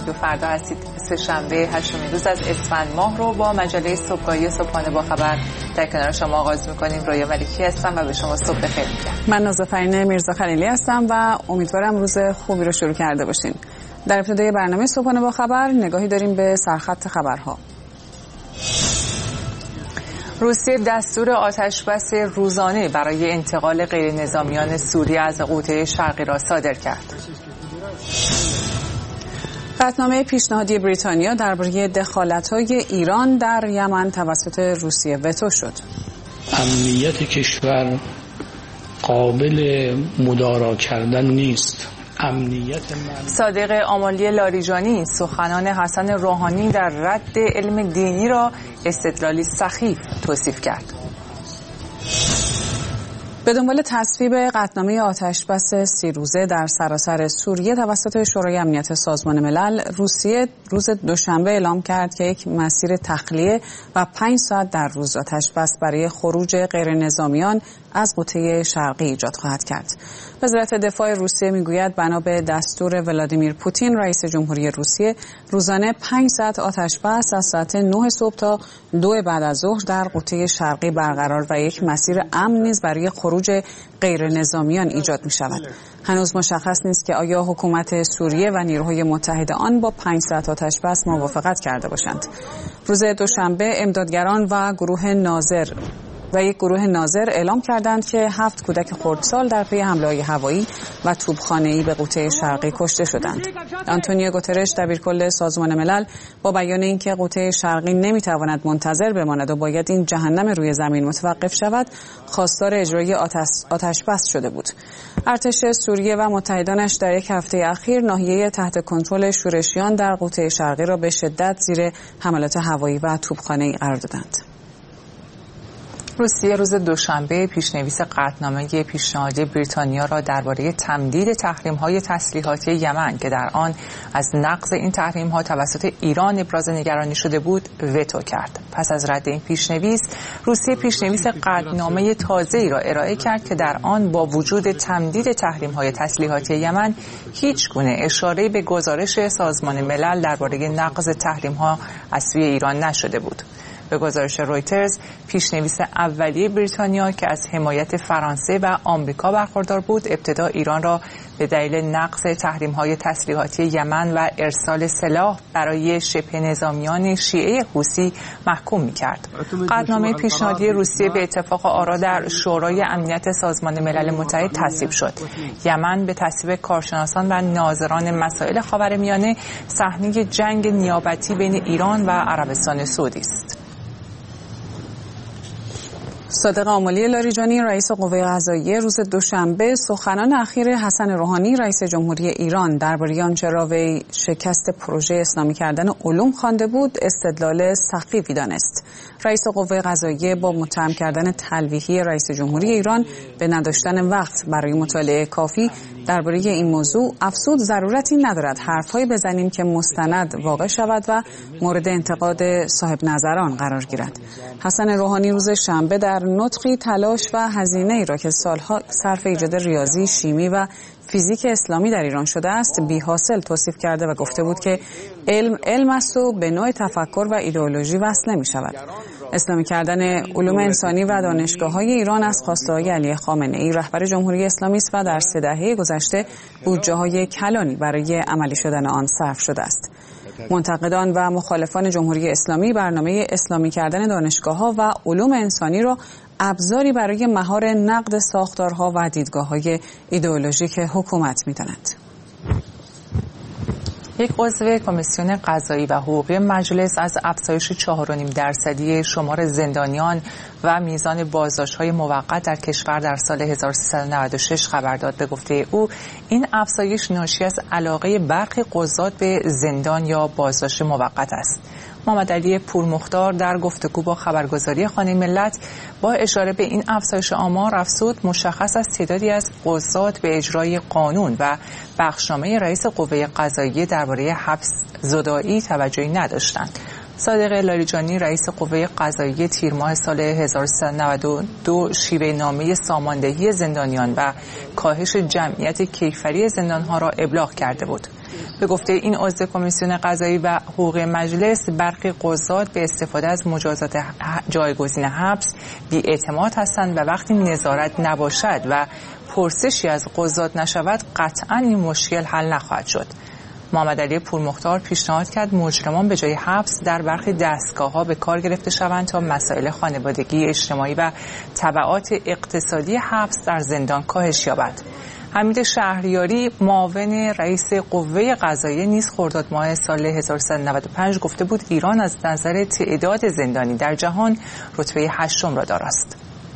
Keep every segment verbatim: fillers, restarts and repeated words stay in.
رادیو فردا هستید. سه‌شنبه هشتمین روز از اسفند ماه رو با مجله صبحگاهی صبحانه با خبر در کنار شما آغاز می‌کنیم. رویا ملکی هستم و به شما صبح بخیر میگم. من نازافرین میرزا خلیلی هستم و امیدوارم روز خوبی رو شروع کرده باشین. در ابتدای برنامه صبحانه با خبر نگاهی داریم به سرخط خبرها. روسیه دستور آتشبس روزانه برای انتقال غیرنظامیان سوریه از غوطه شرقی را صادر کرد. قطعنامه پیشنهادی بریتانیا درباره دخالت‌های ایران در یمن توسط روسیه وتو شد. امنیت کشور قابل مدارا کردن نیست. امنیت من... صادق آمالی لاریجانی سخنان حسن روحانی در رد علم دینی را استدلالی سخیف توصیف کرد. به دنبال تصویب قطعنامه آتشبس سی روزه در سراسر سوریه توسط شورای امنیت سازمان ملل، روسیه روز دوشنبه اعلام کرد که یک مسیر تخلیه و پنج ساعت در روز آتشبس برای خروج غیرنظامیان از غوطه شرقی ایجاد خواهد کرد. وزارت دفاع روسیه میگوید بنا به دستور ولادیمیر پوتین رئیس جمهوری روسیه، روزانه پنج ساعت آتشبس از ساعت نه صبح تا دو بعد از ظهر در غوطه شرقی برقرار و یک مسیر امن نیز برای خروج غیر نظامیان ایجاد می شود. هنوز مشخص نیست که آیا حکومت سوریه و نیروهای متحد آن با پنج ساعت آتشبس موافقت کرده باشند. روز دوشنبه امدادگران و گروه ناظر و یک گروه ناظر اعلام کردند که هفت کودک خردسال در پی حمله‌های هوایی و توپخانه‌ای به غوطه شرقی کشته شدند. آنتونیو گوترش دبیرکل سازمان ملل با بیان اینکه غوطه شرقی نمیتواند منتظر بماند و باید این جهنم روی زمین متوقف شود، خواستار اجرای آتش آتشبس شده بود. ارتش سوریه و متحدانش در یک هفته اخیر ناحیه تحت کنترل شورشیان در غوطه شرقی را به شدت زیر حملات هوایی و توپخانه‌ای قرار دادند. روسیه روز دوشنبه پیشنویس قطعنامه پیشنهادی بریتانیا را درباره تمدید تحریم‌های تسلیحاتی یمن که در آن از نقض این تحریم‌ها توسط ایران ابراز نگرانی شده بود وتو کرد. پس از رد این پیشنویس، روسیه پیشنویس قطعنامه تازه‌ای را ارائه کرد که در آن با وجود تمدید تحریم‌های تسلیحاتی یمن هیچ گونه اشاره‌ای به گزارش سازمان ملل درباره نقض تحریم‌ها از سوی ایران نشده بود. به گزارش رویترز، پیشنویس اولیه بریتانیا که از حمایت فرانسه و آمریکا برخوردار بود، ابتدا ایران را به دلیل نقض تحریم‌های تسلیحاتی یمن و ارسال سلاح برای شبه نظامیان شیعه حوثی محکوم می‌کرد. قطعنامه پیشنهادی روسیه به اتفاق آرا در شورای امنیت سازمان ملل متحد تصویب شد. یمن به تصویب کارشناسان و ناظران مسائل خاورمیانه صحنه جنگ نیابتی بین ایران و عربستان سعودی است. صادق آمالی لاریجانی رئیس قوه قضاییه روز دوشنبه سخنان اخیر حسن روحانی رئیس جمهوری ایران درباره آنچه را وی شکست پروژه اسلامی کردن علوم خوانده بود استدلال سخیفی دانست. رئیس قوه قضاییه با متهم کردن تلویحی رئیس جمهوری ایران به نداشتن وقت برای مطالعه کافی درباره این موضوع افزود ضرورتی ندارد حرفهایی بزنیم که مستند واقع شود و مورد انتقاد صاحب نظران قرار گیرد. حسن روحانی روز شنبه در نطقی تلاش و هزینه ای را که سالها صرف ایجاد ریاضی، شیمی و فیزیک اسلامی در ایران شده است بی حاصل توصیف کرده و گفته بود که علم علم است و به نوع تفکر و ایدئولوژی وصل نمی شود. اسلامی کردن علوم انسانی و دانشگاه‌های ایران از خواسته‌های علی خامنه‌ای رهبر جمهوری اسلامی است و در سه دهه گذشته بودجه‌های کلانی برای عملی شدن آن صرف شده است. منتقدان و مخالفان جمهوری اسلامی برنامه اسلامی کردن دانشگاه‌ها و علوم انسانی را ابزاری برای مهار نقد ساختارها و دیدگاه‌های ایدئولوژیک حکومت می‌دانند. یک عضو کمیسیون قضایی و حقوقی مجلس از افزایش چهار و نیم درصدی شمار زندانیان و میزان بازداشت‌های موقت در کشور در سال هزار و سیصد و نود و شش خبر داد. به گفته او این افزایش ناشی از علاقه برخی قضات به زندان یا بازداشت موقت است. محمد علی پورمختار در گفتگو با خبرگزاری خانه ملت با اشاره به این افزایش آمار افزود مشخص است تعدادی از قضات به اجرای قانون و بخشنامه رئیس قوه قضاییه درباره حبس زدایی توجهی نداشتند. صادق لاریجانی رئیس قوه قضاییه تیر ماه سال هزار و سیصد و نود و دو شیوه نامه ساماندهی زندانیان و کاهش جمعیت کیفری زندانها را ابلاغ کرده بود. به گفته این عضو کمیسیون قضایی و حقوقی مجلس، برخی قضات به استفاده از مجازات جایگزین حبس بی‌اعتماد هستند و وقتی نظارت نباشد و پرسشی از قضات نشود قطعاً این مشکل حل نخواهد شد. محمد علی پورمختار پیشنهاد کرد مجرمان به جای حبس در برخی دستگاه‌ها به کار گرفته شوند تا مسائل خانوادگی، اجتماعی و تبعات اقتصادی حبس در زندان کاهش یابد. حمید شهریاری معاون رئیس قوه قضاییه نیز خرداد ماه سال هزار و سیصد و نود و پنج گفته بود ایران از نظر تعداد زندانی در جهان رتبه هشتم را دارد.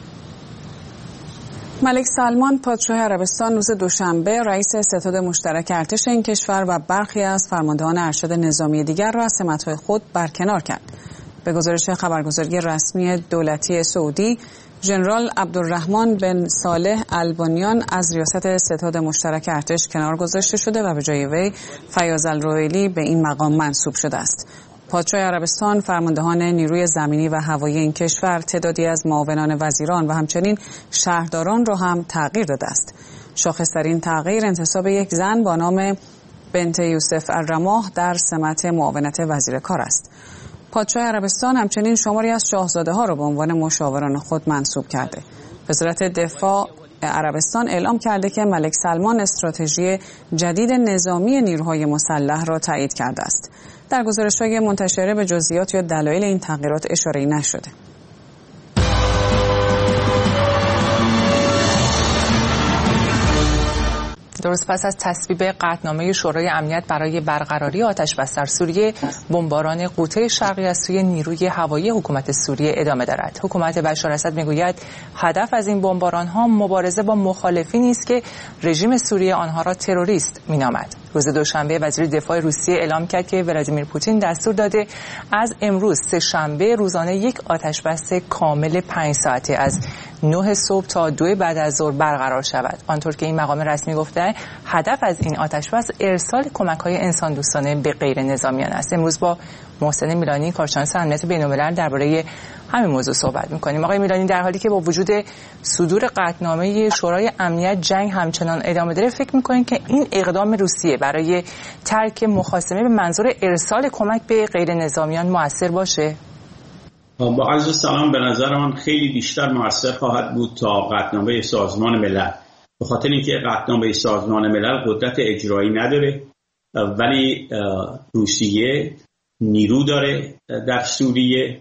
ملک سلمان پادشاه عربستان روز دوشنبه رئیس ستاد مشترک ارتش این کشور و برخی از فرماندهان ارشد نظامی دیگر را از سمت‌های خود برکنار کرد. به گزارش خبرگزاری رسمی دولتی سعودی، ژنرال عبدالرحمن بن صالح البانیان از ریاست ستاد مشترک ارتش کنار گذاشته شده و به جای وی فیاض الرویلی به این مقام منصوب شده است. پادشاه عربستان فرماندهان نیروی زمینی و هوایی این کشور تعدادی از معاونان وزیران و همچنین شهرداران را هم تغییر داده است. شاخص‌ترین تغییر انتصاب یک زن با نام بنت یوسف الرماح در سمت معاونت وزیر کار است. پادشاه عربستان همچنین شماری از شاهزاده ها را به عنوان مشاوران خود منصوب کرده. وزارت دفاع عربستان اعلام کرده که ملک سلمان استراتژی جدید نظامی نیروهای مسلح را تایید کرده است. در گزارش‌های منتشره به جزئیات یا دلایل این تغییرات اشاره‌ای نشده. درست پس از تصویب قطعنامه شورای امنیت برای برقراری آتش‌بس در سوریه، بمباران غوطه شرقی از سوی نیروی هوایی حکومت سوریه ادامه دارد. حکومت بشار اسد میگوید هدف از این بمباران‌ها مبارزه با مخالفینی است که رژیم سوریه آنها را تروریست مینامد. روز دوشنبه وزیر دفاع روسیه اعلام کرد که ولادیمیر پوتین دستور داده از امروز سه شنبه روزانه یک آتش‌بس کامل پنج ساعته از نه صبح تا دو بعد از ظهر برقرار شود. آنطور که این مقام رسمی گفته، هدف از این آتش‌بس ارسال کمک‌های انسان دوستانه به غیر نظامیان است. امروز با محسن میلانی کارشناس امنیت بین‌الملل درباره همین موضوع صحبت می‌کنیم. آقای میلانی، در حالی که با وجود صدور قطعنامه شورای امنیت جنگ همچنان ادامه داره، فکر می‌کنید که این اقدام روسیه برای ترک مخاصمه به منظور ارسال کمک به غیر نظامیان مؤثر باشه؟ با عرض سلام، به نظر من خیلی بیشتر مؤثر خواهد بود تا قطعنامه سازمان ملل، به خاطر اینکه قطعنامه سازمان ملل قدرت اجرایی نداره، ولی روسیه نیرو داره در سوریه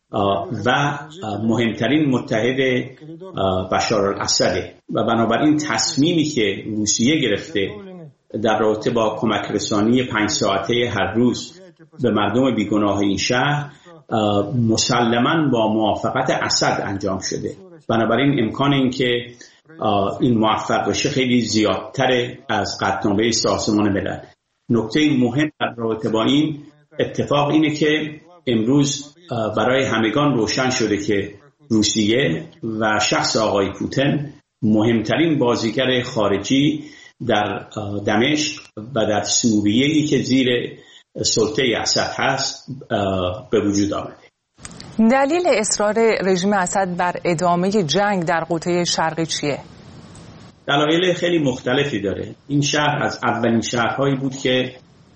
و مهمترین متحد بشار الاسده و بنابراین تصمیمی که روسیه گرفته در رابطه با کمک رسانی پنج ساعته هر روز به مردم بیگناه این شهر مسلماً با موافقت اسد انجام شده. بنابراین امکان این که این موفق بشه خیلی زیادتره از قطعنامه سازمان ملل. نکته مهم در رابطه با این اتفاق اینه که امروز برای همگان روشن شده که روسیه و شخص آقای پوتین مهمترین بازیگر خارجی در دمشق و در سوریه‌ای که زیر سلطه اسد هست به وجود آمده. دلیل اصرار رژیم اسد بر ادامه جنگ در غوطه شرقی چیه؟ دلایل خیلی مختلفی داره. این شهر از اولین شهرهایی بود که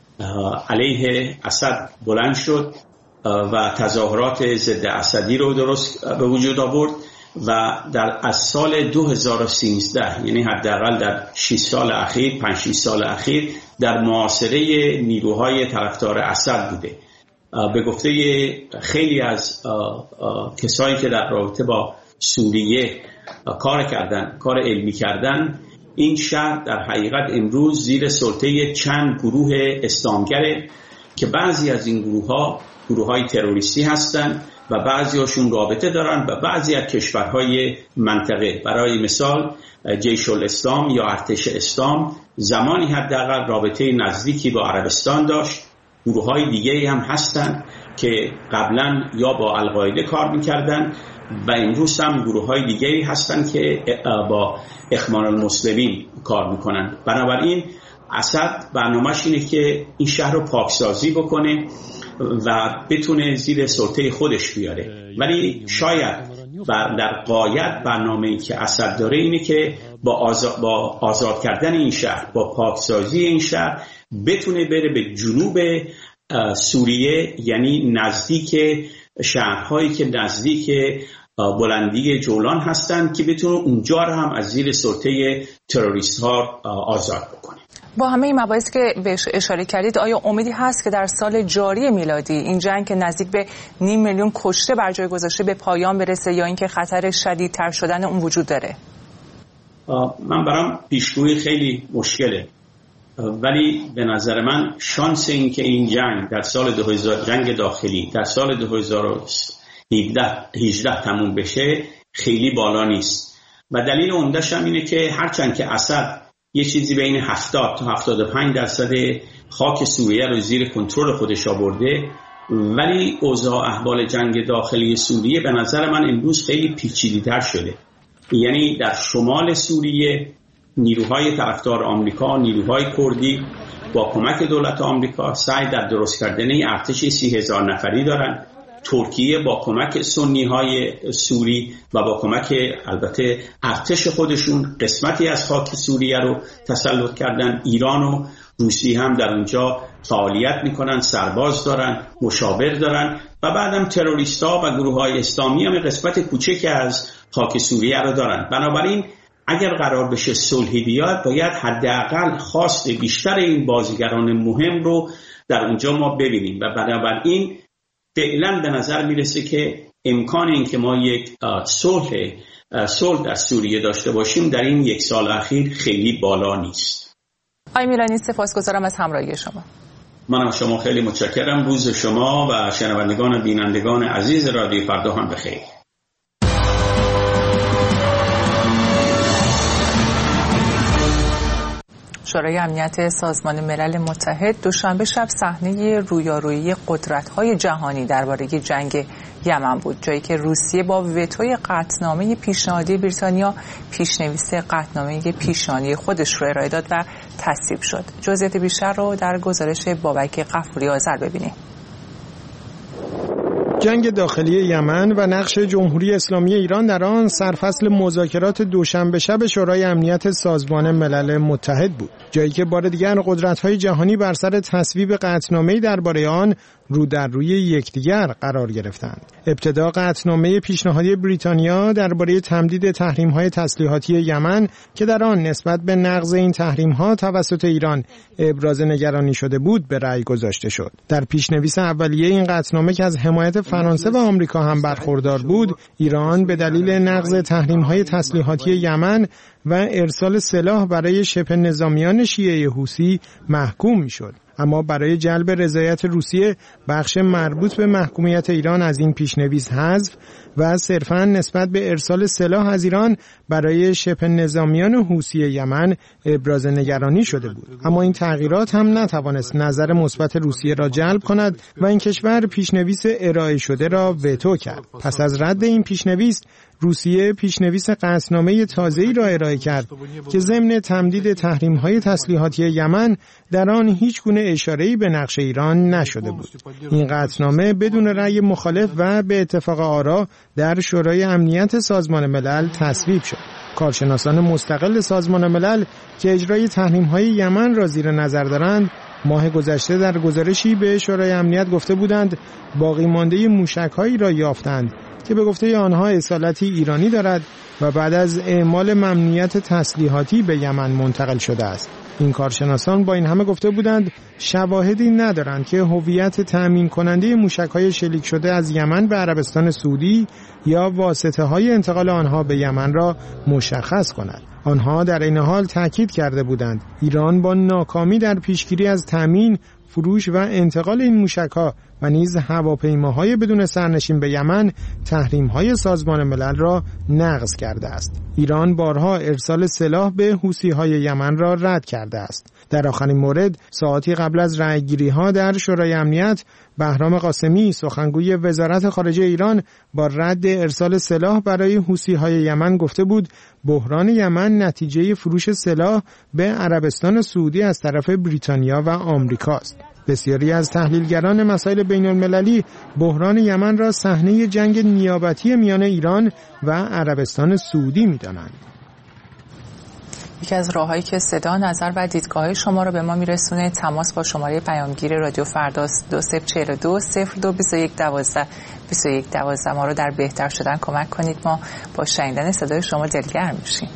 علیه اسد بلند شد و تظاهرات ضد اسدی رو درست به وجود آورد و در از سال دو هزار و سیزده، یعنی حداقل در شش سال اخیر، پنج شش سال اخیر در محاصره نیروهای طرفدار اسد بوده. به گفته خیلی از کسایی که در رابطه با سوریه کار کردن، کار علمی کردن، این شهر در حقیقت امروز زیر سلطه چند گروه اسلامگره که بعضی از این گروه ها گروه های تروریستی هستند و بعضی هاشون رابطه دارن و بعضی از کشورهای منطقه. برای مثال جیش الاسلام یا ارتش اسلام زمانی حداقل رابطه نزدیکی با عربستان داشت. گروه های دیگه هم هستن که قبلا یا با القاعده کار میکردن و امروز هم گروه های دیگه هستن که با اخوان المسلمین کار میکنن. بنابراین اسد برنامه‌اش اینه که این شهر رو پاکسازی بکنه و بتونه زیر سلطه خودش بیاره، ولی شاید در قایت برنامه‌ای که اسد داره اینه که با آزاد, با آزاد کردن این شهر، با پاکسازی این شهر بتونه بره به جنوب سوریه، یعنی نزدیک شهرهایی که نزدیک بلندی جولان هستند، که بتونه اونجا رو هم از زیر سلطه تروریست ها آزاد بکنه. با همه این مباحثی که بهش اشاره کردید، آیا امیدی هست که در سال جاری میلادی این جنگ که نزدیک به نیم میلیون کشته بر جای گذاشته به پایان برسه، یا اینکه خطر شدیدتر شدن اون وجود داره؟ من برام پیشگویی خیلی مشکله، ولی به نظر من شانس این که این جنگ در سال دو هزار جنگ داخلی در سال دو هزار و هجده تموم بشه خیلی بالا نیست. و دلیل عمده‌اش هم اینه که هرچند که اسد یه چیزی بین هفتاد تا هفتاد و پنج درصد خاک سوریه رو زیر کنترل خودش آورده، ولی اوضاع احوال جنگ داخلی سوریه به نظر من امروز خیلی پیچیده‌تر شده. یعنی در شمال سوریه نیروهای طرفدار آمریکا، نیروهای کردی با کمک دولت آمریکا سعی در درست کردن ارتش سی هزار نفری دارن. ترکیه با کمک سنی‌های سوری و با کمک البته ارتش خودشون قسمتی از خاک سوریه رو تسلط کردن. ایران و روسیه هم در اونجا فعالیت میکنن، سرباز دارن، مشاور دارن و بعدم تروریستا و گروه‌های اسلامی هم قسمت کوچکی از خاک سوریه رو دارن. بنابراین اگر قرار بشه صلحی بیاد، باید حداقل خواست بیشتر این بازیگران مهم رو در اونجا ما ببینیم و بنابراین فعلا به نظر میرسه که امکان این که ما یک صلح صلح در سوریه داشته باشیم در این یک سال اخیر خیلی بالا نیست. آقای میلانی، سپاسگزارم از همراهی شما. منم شما خیلی متشکرم. روز شما و شنوندگان و بینندگان عزیز رادیو فردا هم بخیر. شورای امنیت سازمان ملل متحد دوشنبه شب صحنه رویارویی قدرت‌های جهانی درباره جنگ یمن بود، جایی که روسیه با وتوی قطعنامه پیشنهادی بریتانیا پیشنویس قطعنامه پیشانی خودش رو ارائه داد و تصویب شد. جزئیات بیشتر رو در گزارش بابک غفوری آذر ببینید. جنگ داخلی یمن و نقش جمهوری اسلامی ایران در آن سرفصل مذاکرات دوشنبه شب شورای امنیت سازمان ملل متحد بود، جایی که بار دیگر قدرت‌های جهانی بر سر تصویب قطعنامه‌ای درباره آن رو در روی یکدیگر قرار گرفتند. ابتدا قطعنامه پیشنهادی بریتانیا درباره تمدید تحریم‌های تسلیحاتی یمن که در آن نسبت به نقض این تحریم‌ها توسط ایران ابراز نگرانی شده بود به رأی گذاشته شد. در پیشنویس اولیه این قطعنامه که از حمایت فرانسه و آمریکا هم برخوردار بود، ایران به دلیل نقض تحریم‌های تسلیحاتی یمن و ارسال سلاح برای شبه نظامیان شیعه حوثی محکوم می‌شد. اما برای جلب رضایت روسیه بخش مربوط به محکومیت ایران از این پیشنویس حذف و صرفاً نسبت به ارسال سلاح از ایران برای شبه نظامیان حوثی یمن ابراز نگرانی شده بود. اما این تغییرات هم نتوانست نظر مثبت روسیه را جلب کند و این کشور پیشنویس ارائه شده را وتو کرد. پس از رد این پیشنویس، روسیه پیشنویس قطعنامه تازه‌ای را ارائه کرد که ضمن تمدید تحریم‌های تسلیحاتی یمن در آن هیچ گونه اشاره‌ای به نقش ایران نشده بود. این قطعنامه بدون رأی مخالف و به اتفاق آرا در شورای امنیت سازمان ملل تصویب شد. کارشناسان مستقل سازمان ملل که اجرای تحریم‌های یمن را زیر نظر دارند، ماه گذشته در گزارشی به شورای امنیت گفته بودند باقی مانده موشک‌هایی را یافتند که به گفته آنها اصالتی ایرانی دارد و بعد از اعمال ممنوعیت تسلیحاتی به یمن منتقل شده است. این کارشناسان با این همه گفته بودند شواهدی ندارند که هویت تأمین کننده موشک‌های شلیک شده از یمن به عربستان سعودی یا واسطه‌های انتقال آنها به یمن را مشخص کند. آنها در این حال تاکید کرده بودند ایران با ناکامی در پیشگیری از تأمین، فروش و انتقال این موشک‌ها و نیز هواپیماهای بدون سرنشین به یمن تحریم‌های سازمان ملل را نقض کرده است. ایران بارها ارسال سلاح به حوثی‌های یمن را رد کرده است. در آخرین مورد، ساعتی قبل از رأیگیری‌ها در شورای امنیت، بهرام قاسمی سخنگوی وزارت خارجه ایران با رد ارسال سلاح برای حوثی‌های یمن گفته بود بحران یمن نتیجه فروش سلاح به عربستان سعودی از طرف بریتانیا و آمریکاست. بسیاری از تحلیلگران مسائل بین المللی بحران یمن را صحنه جنگ نیابتی میان ایران و عربستان سعودی می‌دانند. یکی از راههایی که صدا، نظر و دیدگاه شما رو به ما میرسونه تماس با شماره پیامگیر رادیو فرداست دو صفر چهل و دو صفر دو بیست و یک دوازده بیست و یک دوازده. ما رو در بهتر شدن کمک کنید، ما با شنیدن صدای شما دلگرم میشیم.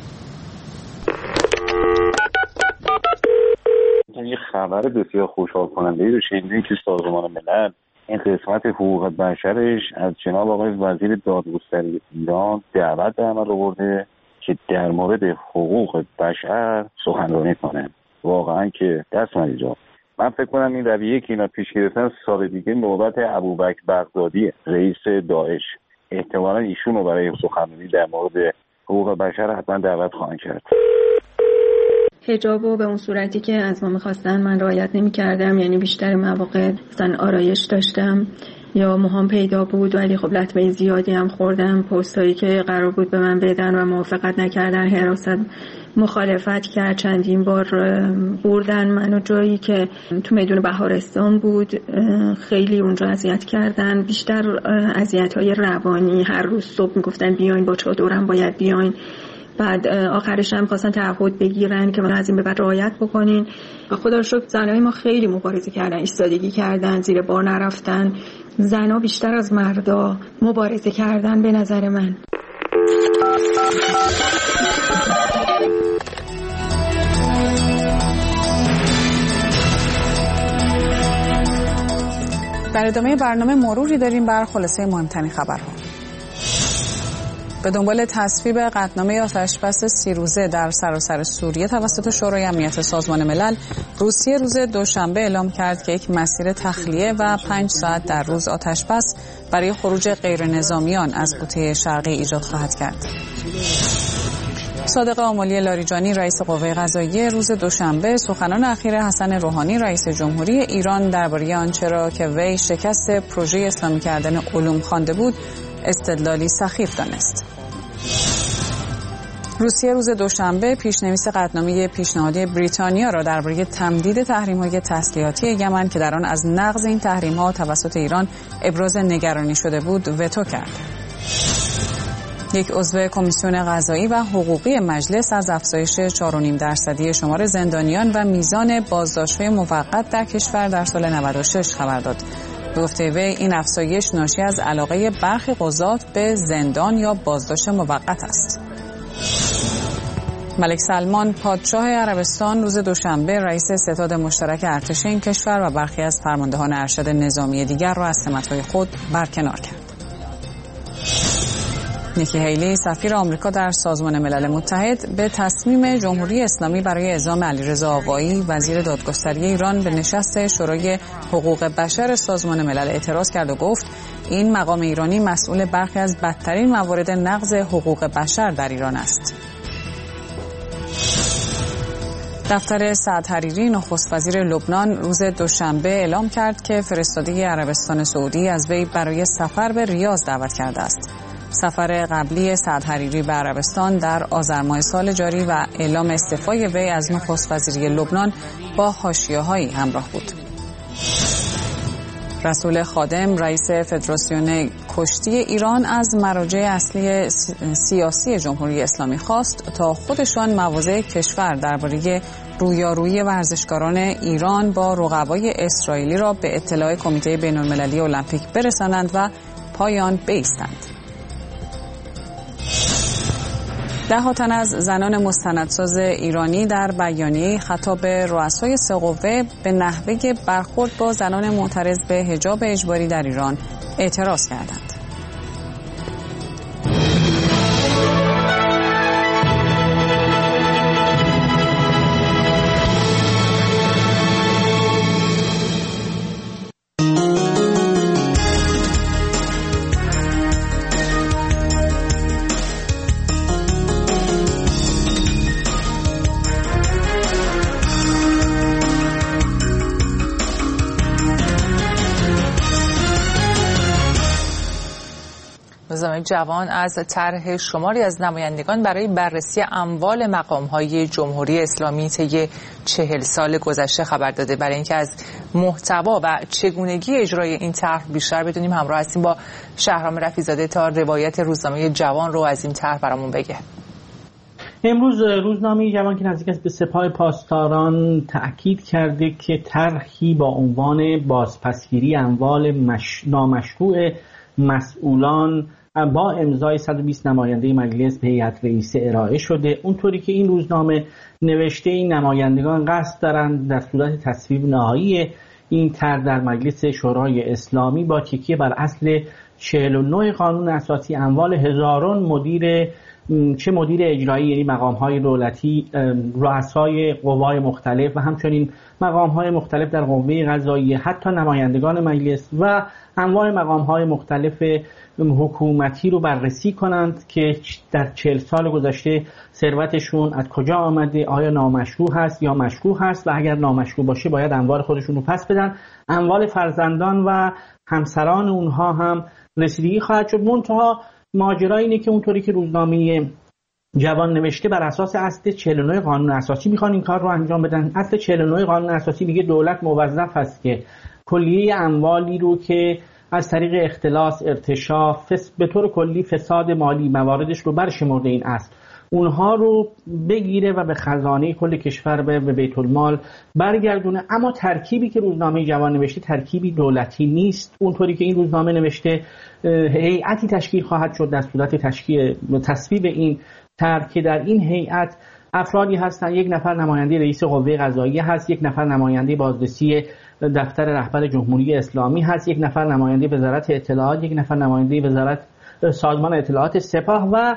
یه خبر بسیار خوشحال کننده ای رو شنیدیم که سازمان ملل این قسمت حقوق بشرش از جناب آقای وزیر دادگستری ایران دعوت به عمل آورده که در مورد حقوق بشر سخنرانی کنه. واقعا که دست نریجا. من فکر کنم این رویه که اینا پیش گرفتن سال دیگه نوبت ابوبکر بغدادی رئیس داعش، احتمالاً ایشون رو برای سخنرانی در مورد حقوق بشر حتما دعوت خواهند کرد. حجاب رو به اون صورتی که از ما می‌خواستن من رعایت نمی‌کردم، یعنی بیشتر مواقع مثلا آرایش داشتم یا موهام پیدا بود، ولی خب لطمه زیادی هم خوردم. پستایی که قرار بود به من بدن و موافقت نکردن، حراست مخالفت کرد، چندین بار بردن منو جایی که تو میدون بهارستان بود، خیلی اونجا اذیت کردن، بیشتر اذیت‌های روانی. هر روز صبح میگفتن بیاین با چادرم باید بیاین، بعد آخرش هم خواستن تعهد بگیرن که من از این به بعد رعایت بکنین. خدا رو شکر زنای ما خیلی مبارزه کردن، ایستادگی کردن، زیر بار نرفتن. زنا بیشتر از مردا مبارزه کردن به نظر من. در ادامه برنامه مروری داریم بر خلاصه مهمترین خبرها. به دنبال تصویب قطعنامه آتشبس سی روزه در سراسر سوریه توسط شورای امنیت سازمان ملل، روسیه روز دوشنبه اعلام کرد که یک مسیر تخلیه و پنج ساعت در روز آتشبس برای خروج غیر نظامیان از قوطه شرقی ایجاد خواهد کرد. صادق آملی لاریجانی رئیس قوه قضاییه روز دوشنبه سخنان اخیر حسن روحانی رئیس جمهوری ایران درباره آنچه را که وی شکست پروژه اسلامی کردن علوم خوانده بود استدلالی سخیف دانست. روسیه روز دوشنبه پیشنویس قطعنامه پیشنهادی بریتانیا را درباره تمدید تحریم‌های تسلیحاتی یمن که در آن از نقض این تحریم‌ها توسط ایران ابراز نگرانی شده بود وتو کرد. یک عضو کمیسیون قضایی و حقوقی مجلس از افزایش چهار و نیم درصدی شمار زندانیان و میزان بازداشت‌های موقت در کشور در سال نود و شش خبر داد. به گفته وی این افزایش ناشی از علاقه برخی قضات به زندان یا بازداشت موقت است. ملک سلمان پادشاه عربستان روز دوشنبه رئیس ستاد مشترک ارتش این کشور و برخی از فرماندهان ارشد نظامی دیگر را از سمت‌های خود برکنار کرد. نیکی هیلی سفیر آمریکا در سازمان ملل متحد به تصمیم جمهوری اسلامی برای اعزام علیرضا آقایی وزیر دادگستری ایران به نشست شورای حقوق بشر سازمان ملل اعتراض کرد و گفت این مقام ایرانی مسئول برخی از بدترین موارد نقض حقوق بشر در ایران است. دفتر سعد حریری نخست وزیر لبنان روز دوشنبه اعلام کرد که فرستاده عربستان سعودی از وی برای سفر به ریاض دعوت کرده است. سفر قبلی سعد حریری به عربستان در آذر ماه سال جاری و اعلام استعفای وی از نخست وزیری لبنان با حاشیه‌هایی همراه بود. رسول خادم رئیس فدراسیون کشتی ایران از مراجع اصلی سیاسی جمهوری اسلامی خواست تا خودشان مواضع کشور درباره رویارویی ورزشکاران ایران با رقبای اسرائیلی را به اطلاع کمیته بین‌المللی المپیک برسانند و پایان بایستند. ده ها تن از زنان مستندساز ایرانی در بیانیه خطاب رؤسای سه قوه به نحوه برخورد با زنان معترض به حجاب اجباری در ایران اعتراض کردند. نظام جوان از طرح شماری از نمایندگان برای بررسی اموال مقام‌های جمهوری اسلامی طی چهل سال گذشته خبر داده. برای اینکه از محتوا و چگونگی اجرای این طرح بیشتر بدونیم همراه هستیم با شهرام رفیع‌زاده تا روایت روزنامه جوان رو از این طرح برامون بگه. امروز روزنامه جوان که نزدیک است به سپاه پاسداران تأکید کرده که طرحی با عنوان بازپسگیری اموال مش... نامشروع مسئولان با امضای صد و بیست نماینده مجلس به هیئت رئیسه ارائه شده. اونطوری که این روزنامه نوشته این نمایندگان قصد دارند در صورت تصویب نهایی این طرح در مجلس شورای اسلامی با تکیه بر اصل چهل و نه قانون اساسی اموال هزاران مدیر چه مدیر اجرایی یعنی مقام‌های دولتی، رؤسای قوای مختلف و همچنین مقام‌های مختلف در قوه قضاییه، حتی نمایندگان مجلس و انواع مقام‌های مختلف حکومتی رو بررسی کنند که در چهل سال گذشته ثروتشون از کجا آمده، آیا نامشروع هست یا مشروع هست و اگر نامشروع باشه باید اموال خودشون رو پس بدن. اموال فرزندان و همسران اونها هم رسیدگی خواهد شد. منتها ماجرا اینه که اونطوری که روزنامه جوان نوشته بر اساس اصل چهل و نه قانون اساسی میخوان این کار رو انجام بدن. اصل چهل و نه قانون اساسی میگه دولت موظف است که کلیه اموالی رو که از طریق اختلاس، ارتشاء، فس... به طور کلی فساد مالی مواردش رو برشمرده این اصل، اونها رو بگیره و به خزانه کل کشور به بیت المال برگردونه. اما ترکیبی که روزنامه جوان نوشته ترکیبی دولتی نیست. اونطوری که این روزنامه نوشته هیئتی تشکیل خواهد شد در صورت تشکیل تصویب این طرح که در این هیئت افرادی هستند. یک نفر نماینده رئیس قوه قضاییه هست، یک نفر نماینده بازرسی دفتر رهبر جمهوری اسلامی هست، یک نفر نماینده وزارت اطلاعات، یک نفر نماینده وزارت سازمان اطلاعات سپاه و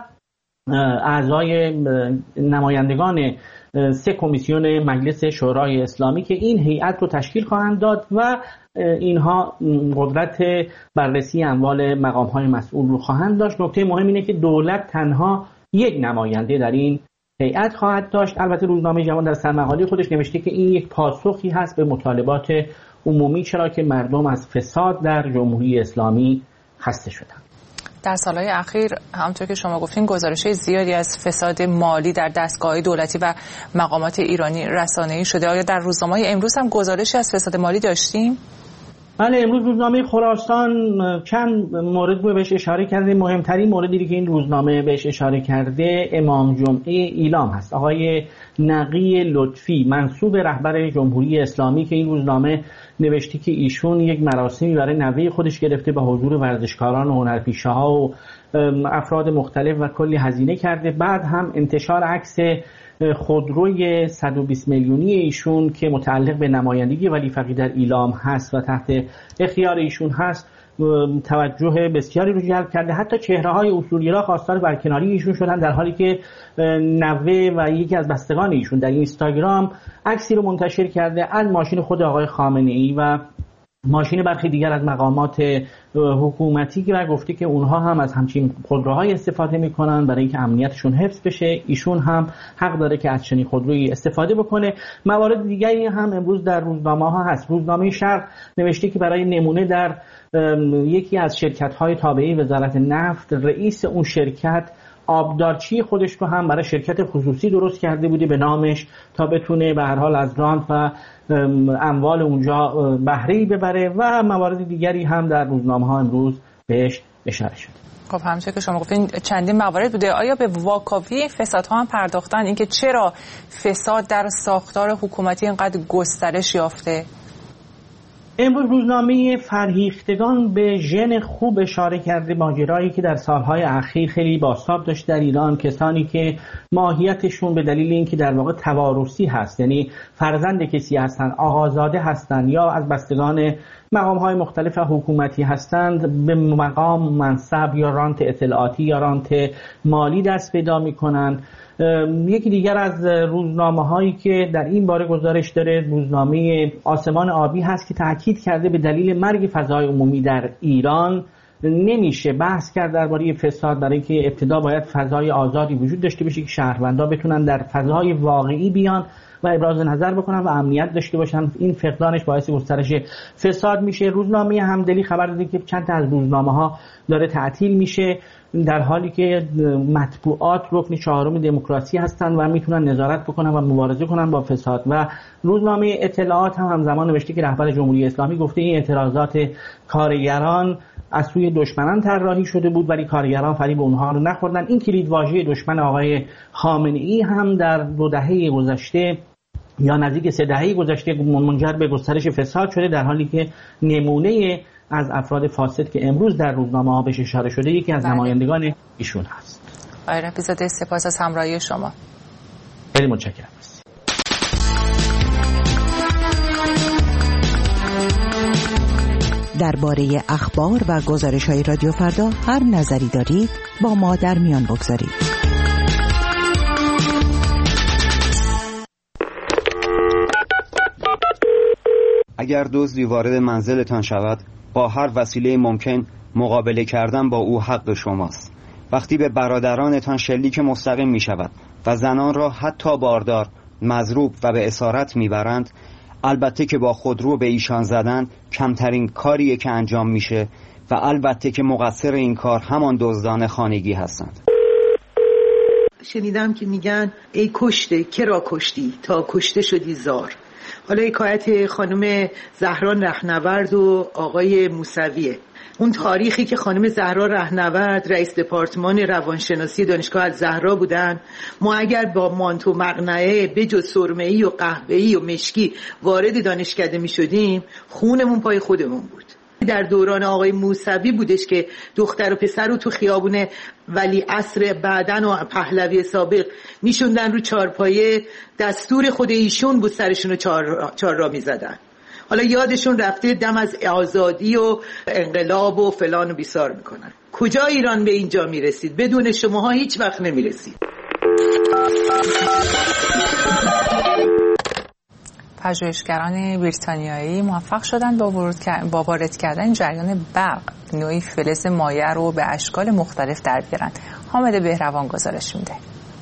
اعضای نمایندگان سه کمیسیون مجلس شورای اسلامی که این هیئت رو تشکیل خواهند داد و اینها قدرت بررسی اموال مقام‌های مسئول رو خواهند داشت. نکته مهم اینه که دولت تنها یک نماینده در این هیئت خواهد داشت. البته روزنامه جوان در سرمقاله خودش نوشته که این یک پاسخی هست به مطالبات عمومی، چرا که مردم از فساد در جمهوری اسلامی خسته شدند. در سالهای اخیر همونطور که شما گفتین گزارش زیادی از فساد مالی در دستگاه‌های دولتی و مقامات ایرانی رسانه‌ای شده. آیا در روزنامه امروز هم گزارشی از فساد مالی داشتیم؟ بله، امروز روزنامه خراسان چند مورد رو بهش اشاره کرده. مهمترین موردی که این روزنامه بهش اشاره کرده امام جمعه ایلام هست. آقای نقی لطفی منصوب رهبر جمهوری اسلامی که این روزنامه نوشته که ایشون یک مراسمی برای نوه خودش گرفته با حضور ورزشکاران و هنرپیشه‌ها و افراد مختلف و کلی هزینه کرده. بعد هم انتشار عکس خودروی صد و بیست میلیونی ایشون که متعلق به نمایندگی ولی فقیه در ایلام هست و تحت اختیار ایشون هست توجه بسیاری رو جلب کرده. حتی چهره‌های اصولگرا خواستار برکناری ایشون شدن، در حالی که نوه و یکی از بستگان ایشون در اینستاگرام عکسی رو منتشر کرده از ماشین خود آقای خامنه‌ای و ماشین برخی دیگر از مقامات حکومتی و گفته که اونها هم از همچین خودروهای استفاده میکنن برای اینکه امنیتشون حفظ بشه. ایشون هم حق داره که از چنین خودرویی استفاده بکنه. موارد دیگری هم امروز در روزنامه ها هست. روزنامه شرق نوشته که برای نمونه در یکی از شرکت های تابعه وزارت نفت رئیس اون شرکت آبدارچی خودش رو هم برای شرکت خصوصی درست کرده بوده به نامش تا بتونه به هر حال از رانت و اموال اونجا بهره‌ای ببره و موارد دیگری هم در روزنامه ها امروز بهش اشاره شد. خب همونطور که شما گفتین چندین موارد بوده. آیا به واکاوی این فسادها هم پرداختن؟ اینکه چرا فساد در ساختار حکومتی اینقدر گسترش یافته؟ امروز روزنامه فرهیختگان به ژن خوب اشاره کرده، ماجرایی که در سالهای اخیر خیلی بازتاب داشت در ایران. کسانی که ماهیتشون به دلیل اینکه در واقع توارثی هست، یعنی فرزند کسی هستند، آقازاده هستند یا از بستگان مقام‌های مختلف حکومتی هستند، به مقام منصب یا رانت اطلاعاتی یا رانت مالی دست پیدا می‌کنند. یکی دیگر از روزنامه هایی که در این باره گزارش داره روزنامه آسمان آبی هست که تاکید کرده به دلیل مرگ فضای عمومی در ایران نمیشه بحث کرد درباره فساد، برای اینکه ابتدا باید فضای آزادی وجود داشته باشه که شهروندان بتونن در فضای واقعی بیان و ابراز نظر بکنن و امنیت داشته باشن. این فقدانش باعث گسترش فساد میشه. روزنامه همدلی خبر داده که چند تا از روزنامه‌ها داره تعطیل میشه، در حالی که مطبوعات رکن چهارم دموکراسی هستند و میتونن نظارت بکنن و مبارزه کنن با فساد. و روزنامه اطلاعات هم همزمان نوشته که رهبر جمهوری اسلامی گفته این اعتراضات کارگران از سوی دشمنان طراحی شده بود ولی کارگران فریب اونها رو نخوردن. این کلید واژه دشمن آقای خامنه‌ای هم در دو دهه گذشته یا نزدیک سه دهه گذشته منجر به گسترش فساد شده، در حالی که نمونه از افراد فاسد که امروز در روزنامه‌ها بهش اشاره شده یکی از نمایندگان ایشون هست. آقای رفیع‌زاده سپاس از همراهی شما. خیلی متشکرم. درباره اخبار و گزارش‌های رادیو فردا هر نظری دارید با ما در میان بگذارید. اگر دزدی وارد منزلتان شود، با هر وسیله ممکن مقابله کردن با او حق شماست. وقتی به برادرانتان شلیک مستقیم می شود و زنان را حتی باردار، مضروب و به اسارت می برند، البته که با خودرو به ایشان زدن کمترین کاریه که انجام میشه و البته که مقصر این کار همان دزدان خانگی هستند. شنیدم که میگن ای کشته که را کشتی تا کشته شدی زار. حالا حکایت خانم زهرا رهنورد و آقای موسویه. اون تاریخی که خانم زهرا رهنورد رئیس دپارتمان روانشناسی دانشگاه الزهرا بودن، ما اگر با مانتو مقنعه بجز سرمه‌ای و قهوه‌ای و مشکی وارد دانشکده می شدیم، خونمون پای خودمون بود. در دوران آقای موسوی بودش که دختر و پسر رو تو خیابون ولی عصر بعدن و پهلوی سابق میشوندن رو چارپایه، دستور خود ایشون بود سرشون رو چار, چار را میزدن. حالا یادشون رفته دم از آزادی و انقلاب و فلان و بیسار میکنن. کجا ایران به اینجا میرسید؟ بدون شماها هیچ وقت نمیرسید. پژوهشگران بریتانیایی موفق شدند با ورود با وارد کردن جریان برق نوعی فلز مایع رو به اشکال مختلف در بیارن. حامد بهروان گزارش میده.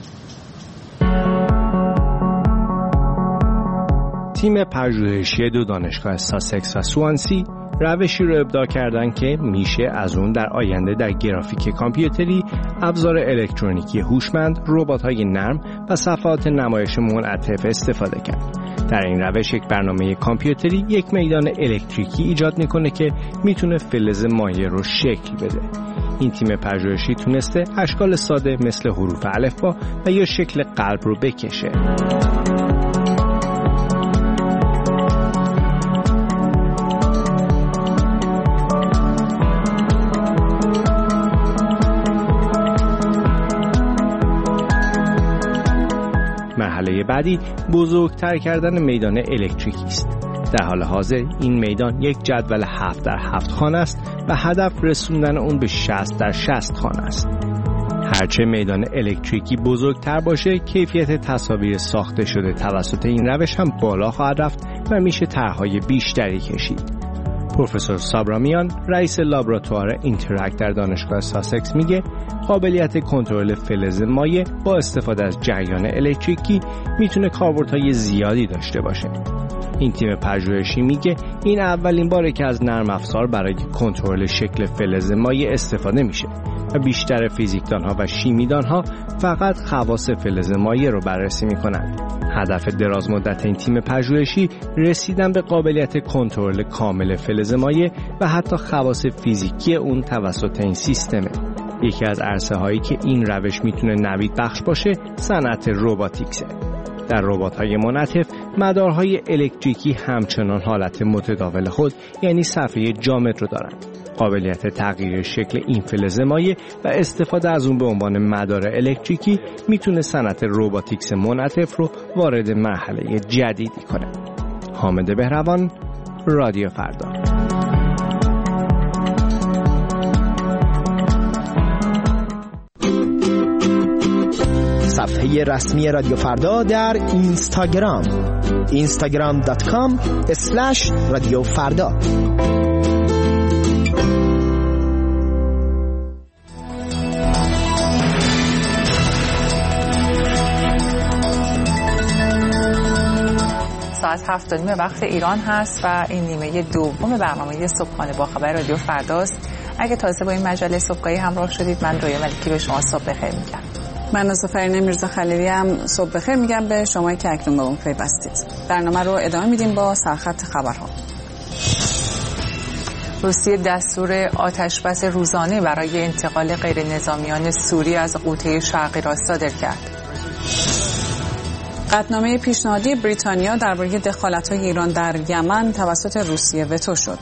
تیم پژوهشی دو دانشگاه ساسکس و سوانسی روشی رو ابداع کردن که میشه از اون در آینده در گرافیک کامپیوتری، ابزار الکترونیکی هوشمند، ربات‌های نرم و صفحات نمایش منعطف استفاده کرد. در این روش یک برنامه کامپیوتری یک میدان الکتریکی ایجاد میکنه که میتونه فلز مایع رو شکل بده. این تیم پژوهشی تونسته اشکال ساده مثل حروف الفبا و یا شکل قلب رو بکشه. مرحله بعدی بزرگتر کردن میدان الکتریکی است. در حال حاضر این میدان یک جدول هفت در هفت خانه است و هدف رسوندن اون به شصت در شصت خانه است. هرچه میدان الکتریکی بزرگتر باشه، کیفیت تصاویر ساخته شده توسط این روش هم بالا خواهد رفت و میشه طرح‌های بیشتری کشید. پروفسور سابرامیان، رئیس لابراتوار اینتراکت در دانشگاه ساسکس میگه قابلیت کنترل فلز مایع با استفاده از جریان الکتریکی میتونه کاربردهای زیادی داشته باشه. این تیم پژوهشی میگه این اولین باره که از نرم افزار برای کنترل شکل فلز مایع استفاده میشه و بیشتر فیزیکدانها و شیمیدانها فقط خواص فلز مایع رو بررسی میکنن. هدف دراز مدت این تیم پژوهشی رسیدن به قابلیت کنترل کامل فلز مایع و حتی خواص فیزیکی اون توسط این سیستمه. یکی از عرصه‌هایی که این روش میتونه نوید بخش باشه صنعت رباتیکسه. در ربات‌های منعطف مدارهای الکتریکی همچنان حالت متداول خود یعنی صفحه جامد رو دارن. قابلیت تغییر شکل این فلز مایع و استفاده از اون به عنوان مدار الکتریکی میتونه صنعت رباتیکس منعطف رو وارد مرحله جدیدی کنه. حامد بهروان، رادیو فردا. صفحه رسمی رادیو فردا در اینستاگرام اینستاگرام دات کام اسلش رادیو فردا. ساعت هفت و نیم وقت ایران هست و این نیمه دوم برنامه صبحانه با خبر رادیو فرداست. اگه تازه با این مجله صبحگاهی همراه شدید، من رویا ملکی به شما صبح بخیر میگم. من نازافرین میرزا خلیلی هم صبح بخیر میگم به شما که اکنون به اون پیوستید. برنامه رو ادامه میدیم با سرخط خبرها. روسیه دستور آتشبس روزانه برای انتقال غیر نظامیان سوری از غوطه شرقی را صادر کرد. قطعنامه پیشنهادی بریتانیا درباره دخالت‌های ایران در یمن توسط روسیه وتو شد.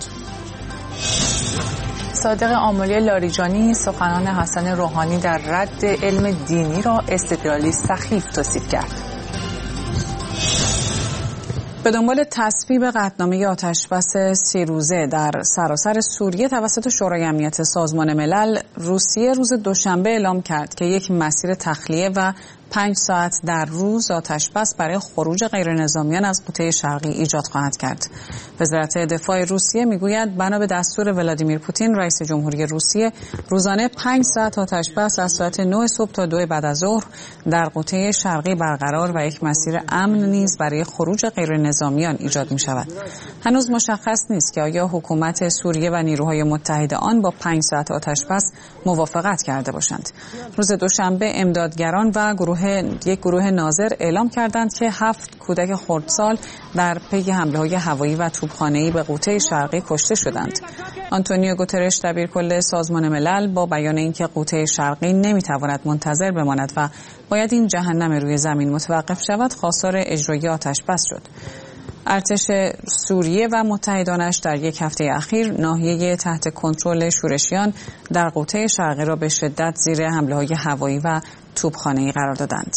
صادق آملی لاریجانی سخنان حسن روحانی در رد علم دینی را استدلالی سخیف توصیف کرد. به دنبال تصویب قطعنامه آتشبس سی روزه در سراسر سوریه توسط شورای امنیت سازمان ملل، روسیه روز دوشنبه اعلام کرد که یک مسیر تخلیه و پنج ساعت در روز آتشبس برای خروج غیرنظامیان از غوطه شرقی ایجاد خواهد کرد. وزارت دفاع روسیه میگوید بنا به دستور ولادیمیر پوتین رئیس جمهوری روسیه، روزانه پنج ساعت آتشبس از ساعت نه صبح تا دو بعد از ظهر در غوطه شرقی برقرار و یک مسیر امن نیز برای خروج غیرنظامیان ایجاد می شود. هنوز مشخص نیست که آیا حکومت سوریه و نیروهای متحد آن با پنج ساعت آتشبس موافقت کرده باشند. روز دوشنبه امدادگران و گروه یک گروه ناظر اعلام کردند که هفت کودک خردسال در پی حمله‌های هوایی و توپخانه‌ای به غوطه شرقی کشته شدند. آنتونیو گوترش دبیرکل سازمان ملل با بیان اینکه غوطه شرقی نمیتواند منتظر بماند و باید این جهنم روی زمین متوقف شود، خواستار اجرای آتشبس شد. ارتش سوریه و متحدانش در یک هفته اخیر ناحیه تحت کنترل شورشیان در غوطه شرقی را به شدت زیر حمله‌های هوایی و توپخانه‌ای قرار دادند.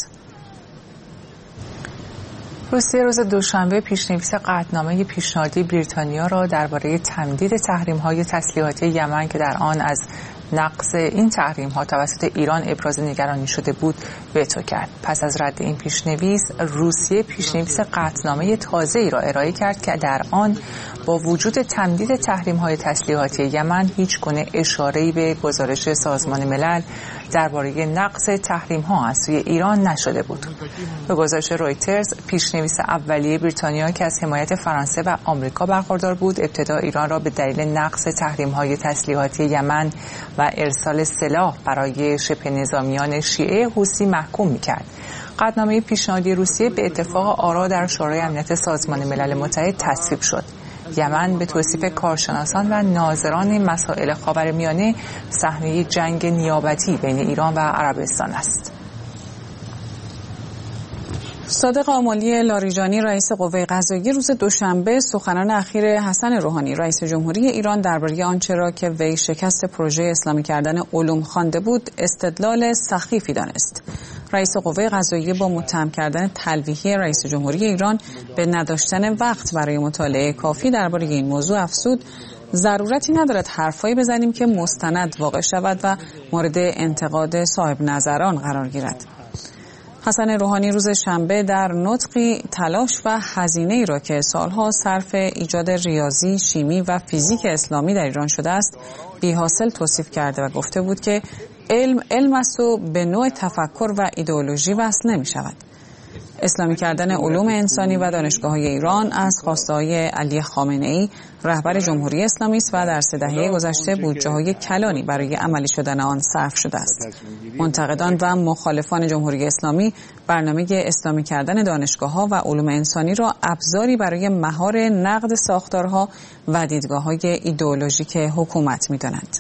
روسیه روز دوشنبه پیشنویس قطعنامه پیشنهادی بریتانیا را درباره تمدید تحریم‌های تسلیحاتی یمن که در آن از نقض این تحریم‌ها توسط ایران ابراز نگرانی شده بود وتو کرد. پس از رد این پیشنویس، روسیه پیشنویس قطعنامه تازه‌ای را ارائه کرد که در آن با وجود تمدید تحریم‌های تسلیحاتی یمن هیچ گونه اشاره‌ای به گزارش سازمان ملل درباره نقض تحریم‌ها از سوی ایران نشده بود. به گزارش رویترز، پیشنویس اولیه بریتانیا که از حمایت فرانسه و آمریکا برخوردار بود، ابتدا ایران را به دلیل نقض تحریم‌های تسلیحاتی یمن و ارسال سلاح برای شبه نظامیان شیعه حوثی محکوم می‌کرد. قطعنامه پیشنهادی روسیه به اتفاق آرا در شورای امنیت سازمان ملل متحد تصویب شد. یمن به توصیف کارشناسان و ناظران مسائل خاورمیانه صحنه جنگ نیابتی بین ایران و عربستان است. صادق آملی لاریجانی رئیس قوه قضاییه روز دوشنبه سخنان اخیر حسن روحانی رئیس جمهوری ایران درباره آنچه را که وی شکست پروژه اسلامی کردن علوم خوانده بود استدلال سخیفی دانست. رئیس قوه قضاییه با متهم کردن تلویحی رئیس جمهوری ایران به نداشتن وقت برای مطالعه کافی درباره این موضوع افزود ضرورتی ندارد حرفایی بزنیم که مستند واقع شود و مورد انتقاد صاحب نظران قرار گیرد. حسن روحانی روز شنبه در نطقی تلاش و هزینه‌ای را که سالها صرف ایجاد ریاضی، شیمی و فیزیک اسلامی در ایران شده است بی‌حاصل توصیف کرده و گفته بود که علم علم است و به نوع تفکر و ایدئولوژی وصل نمی شود. اسلامی کردن علوم انسانی و دانشگاه‌های ایران از خواسته‌های علی خامنه‌ای رهبر جمهوری اسلامی است و در سه دهه گذشته بودجه‌های کلانی برای عملی شدن آن صرف شده است. منتقدان و مخالفان جمهوری اسلامی برنامه اسلامی کردن دانشگاه‌ها و علوم انسانی را ابزاری برای مهار نقد ساختارها و دیدگاه‌های ایدئولوژیک حکومت می‌دانند.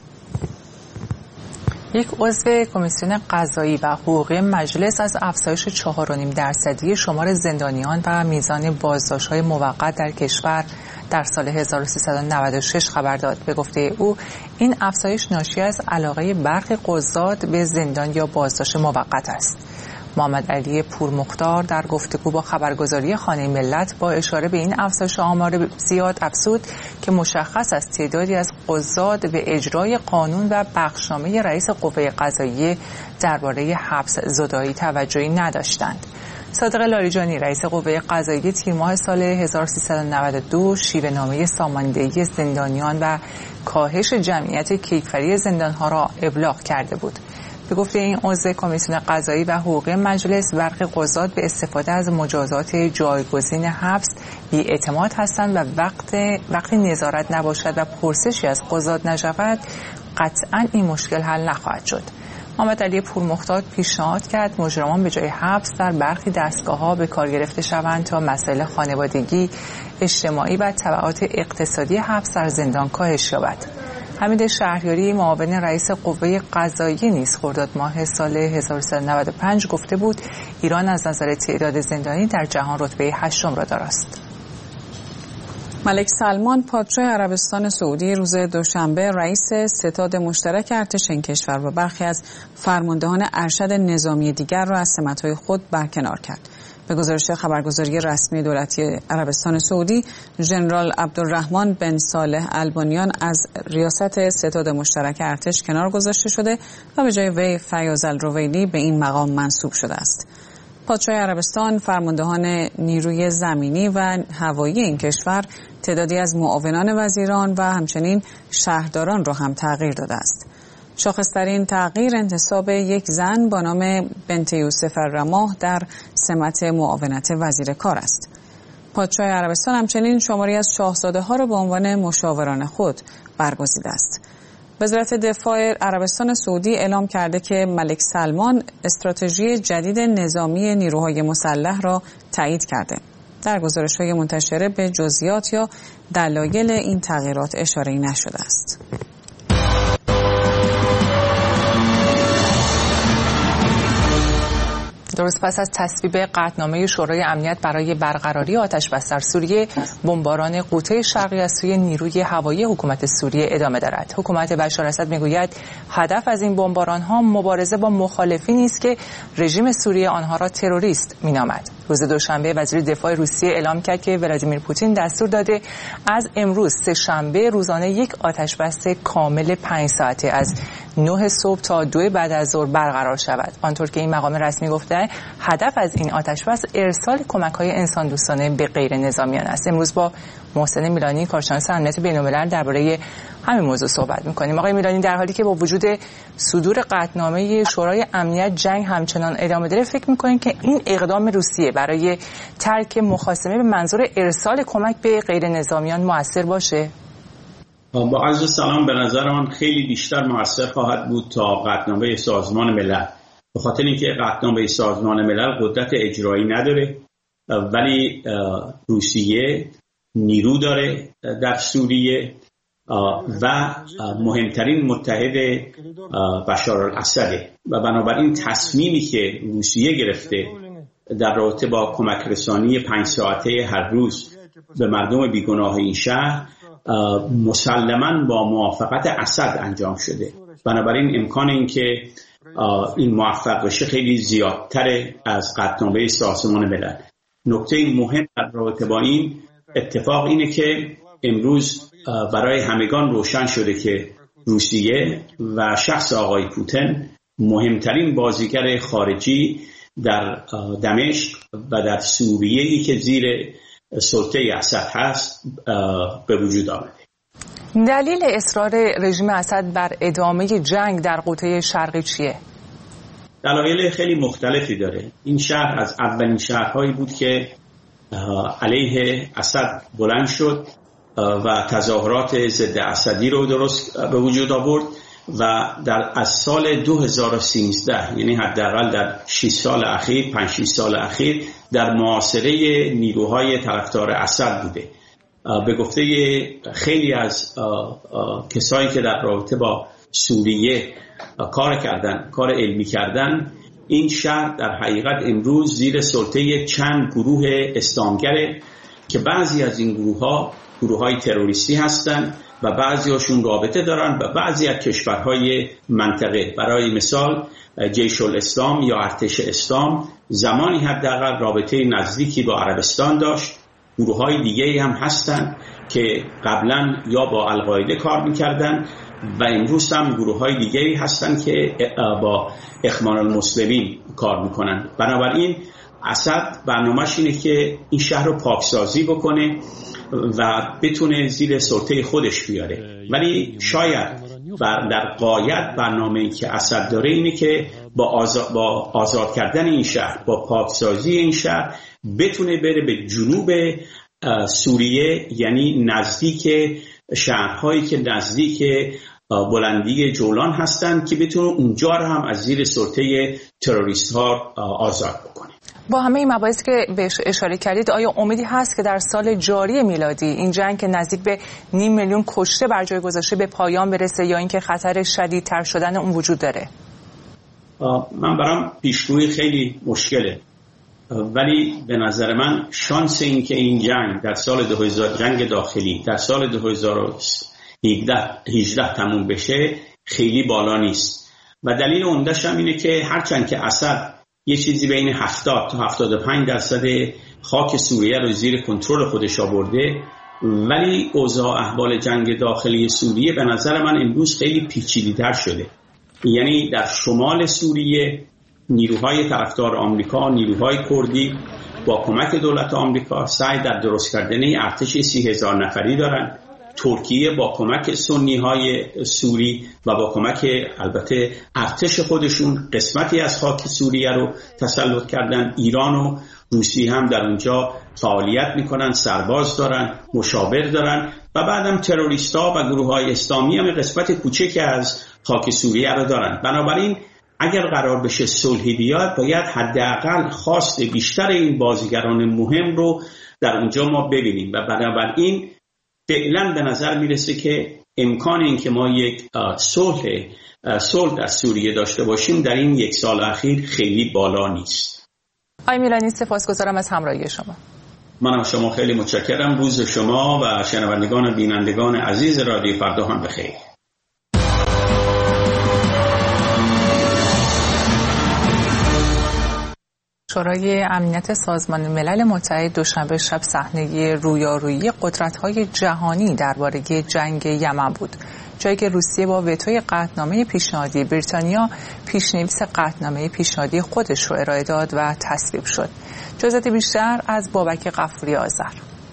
یک عضو کمیسیون قضایی و حقوقی مجلس از افزایش چهار و نیم درصدی شمار زندانیان و میزان بازداشت‌های موقت در کشور در سال هزار و سیصد و نود و شش خبر داد. به گفته او این افزایش ناشی از علاقه برخی قضات به زندان یا بازداشت موقت است. محمد علی پورمختار در گفتگو با خبرگزاری خانه ملت با اشاره به این افزایش آمار زیاد افزود که مشخص است تعدادی از قضات به اجرای قانون و بخشنامه رئیس قوه قضاییه درباره حبس زدایی توجهی نداشتند. صادق لاریجانی رئیس قوه قضاییه تیر ماه سال هزار و سیصد و نود و دو شیوه‌نامه ساماندهی زندانیان و کاهش جمعیت کیفری زندانها را ابلاغ کرده بود. به گفته این عضو کمیسیون قضایی و حقوقی مجلس، برخی قضات به استفاده از مجازات جایگزین حبس بی‌اعتماد هستند و وقت وقتی نظارت نباشد و پرسشی از قضات نشود قطعاً این مشکل حل نخواهد شد. محمد علی پورمختار پیشنهاد کرد مجرمان به جای حبس در برخی دستگاه‌ها به کار گرفته شوند تا مسائل خانوادگی، اجتماعی و تبعات اقتصادی حبس در زندان کاهش یابد. حمید شهریاری معاون رئیس قوه قضاییه نیز خرداد ماه سال هزار و سیصد و نود و پنج گفته بود ایران از نظر تعداد زندانی در جهان رتبه هشتم را دارد. ملک سلمان پادشاه عربستان سعودی روز دوشنبه رئیس ستاد مشترک ارتش این کشور و برخی از فرماندهان ارشد نظامی دیگر را از سمت‌های خود برکنار کرد. به گزارش خبرگزاری رسمی دولتی عربستان سعودی، ژنرال عبدالرحمن بن صالح البانیان از ریاست ستاد مشترک ارتش کنار گذاشته شده و به جای وی فیاض الرویلی به این مقام منصوب شده است. پادشاه عربستان فرماندهان نیروی زمینی و هوایی این کشور تعدادی از معاونان وزیران و همچنین شهرداران را هم تغییر داده است. شاخص‌ترین تغییر انتصاب یک زن با نام بنت یوسف الرماح در سمت معاونت وزیر کار است. پادشاه عربستان همچنین شماری از شاهزاده‌ها را به عنوان مشاوران خود برگزیده است. وزارت دفاع عربستان سعودی اعلام کرده که ملک سلمان استراتژی جدید نظامی نیروهای مسلح را تایید کرده. در گزارش‌های منتشره به جزئیات یا دلایل این تغییرات اشاره‌ای نشده است. درست پس از تصویب قطعنامه شورای امنیت برای برقراری آتش‌بس در سوریه، بمباران غوطه شرقی از سوی نیروی هوایی حکومت سوریه ادامه دارد. حکومت بشار اسد میگوید هدف از این بمباران‌ها مبارزه با مخالفینی است که رژیم سوریه آنها را تروریست مینامد. روز دوشنبه وزیر دفاع روسیه اعلام کرد که ولادیمیر پوتین دستور داده از امروز سه شنبه روزانه یک آتش‌بس کامل پنج ساعته از نه صبح تا دو بعد از ظهر برقرار شود. آنطور که این مقام رسمی گفته هدف از این آتش‌بس ارسال کمک‌های انسان دوستانه به غیر نظامیان است. امروز با محسن میلانی کارشناس امنیت بین‌الملل درباره همین موضوع صحبت می‌کنیم. آقای میلانی، در حالی که با وجود صدور قطعنامه شورای امنیت جنگ همچنان ادامه داره، فکر می‌کنید که این اقدام روسیه برای ترک مخاصمه به منظور ارسال کمک به غیر نظامیان مؤثر باشه؟ با عرض سلام، به نظر من خیلی بیشتر مؤثر خواهد بود تا قطعنامه سازمان ملل، به خاطر اینکه قطعنامه سازمان ملل قدرت اجرایی نداره، ولی روسیه نیرو داره در سوریه و مهمترین متحد بشار الاسده و بنابراین تصمیمی که روسیه گرفته در رابطه با کمک رسانی پنج ساعته هر روز به مردم بیگناه این شهر مسلماً با موافقت اسد انجام شده. بنابراین امکان این که این موفق بشه خیلی زیادتر از قطعنامه سازمان ملل. نکته مهم در رابطه با این اتفاق اینه که امروز برای همگان روشن شده که روسیه و شخص آقای پوتین مهمترین بازیگر خارجی در دمشق و در سوریه‌ای که زیر سلطه اسد هست به وجود آمده. دلیل اصرار رژیم اسد بر ادامه جنگ در قوطه شرقی چیه؟ دلایل خیلی مختلفی داره. این شهر از اولین شهرهایی بود که علیه اسد بلند شد و تظاهرات ضد اسدی رو درست به وجود آورد و در از سال دو هزار و سیزده، یعنی حداقل در شش سال اخیر، پنج شش سال اخیر در محاصره نیروهای طرفدار اسد بوده. به گفته خیلی از کسایی که در رابطه با سوریه کار کردن، کار علمی کردن، این شهر در حقیقت امروز زیر سلطه چند گروه اسلامگره که بعضی از این گروه ها گروه های تروریستی هستند و بعضی هاشون رابطه دارن و بعضی از کشورهای منطقه. برای مثال جیش الاسلام یا ارتش اسلام زمانی حداقل رابطه نزدیکی با عربستان داشت. گروه های دیگه هم هستن که قبلا یا با القاعده کار میکردن و امروز هم گروه های دیگه هستن که با اخوان المسلمین کار میکنن. بنابراین اسد برنامه‌اش اینه که این شهر رو پاکسازی بکنه و بتونه زیر سلطه خودش بیاره، ولی شاید در غایت برنامه‌ای که اسد داره اینه که با آزاد, با آزاد کردن این شهر، با پاکسازی این شهر بتونه بره به جنوب سوریه، یعنی نزدیک شهرهایی که نزدیک بلندی جولان هستند که بتونه اونجا رو هم از زیر سلطه تروریست ها آزاد بکنه. با همه این مباحثی که بهش اشاره کردید، آیا امیدی هست که در سال جاری میلادی این جنگ که نزدیک به نیم میلیون کشته بر جای گذاشته به پایان برسه یا اینکه خطر شدیدتر شدن اون وجود داره؟ من برام پیشگویی خیلی مشکله، ولی به نظر من شانس این که این جنگ در سال دو هزار جنگ داخلی در سال دو هزار و هجده تموم بشه خیلی بالا نیست و دلیل عمده‌ش هم اینه که هرچند که اسد یه چیزی بین هفتاد تا هفتاد و پنج درصد خاک سوریه رو زیر کنترل خودش آورده، ولی اوضاع احوال جنگ داخلی سوریه به نظر من امروز خیلی پیچیده‌تر شده. یعنی در شمال سوریه نیروهای طرفدار آمریکا، نیروهای کردی با کمک دولت آمریکا سعی در درست کردن ارتش سی هزار نفری دارن. ترکیه با کمک سنی‌های سوری و با کمک البته ارتش خودشون قسمتی از خاک سوریه رو تسلط کردن. ایران و روسیه هم در اونجا فعالیت میکنن، سرباز دارن، مشاور دارن و بعدم تروریستا و گروه‌های اسلامی هم قسمت کوچکی از خاک سوریه رو دارن. بنابراین اگر قرار بشه صلحی بیاد، باید حداقل خواست بیشتر این بازیگران مهم رو در اونجا ما ببینیم و بنابراین فعلا به نظر میرسه که امکان این که ما یک صلح صلح در سوریه داشته باشیم در این یک سال اخیر خیلی بالا نیست. آقای میلانی سپاسگزارم از همراهی شما. منم شما خیلی متشکرم. روز شما و شنوندگان و بینندگان عزیز رادیو فردا هم بخیر. شورای امنیت سازمان ملل متحد دوشنبه شب صحنه رویارویی قدرت‌های جهانی درباره جنگ یمن بود، جایی که روسیه با وتوی قطعنامه پیشنهادی بریتانیا پیشنویس قطعنامه پیشنهادی خودش رو ارائه داد و تصویب شد. جزئیات بیشتر از بابک غفوری آذر.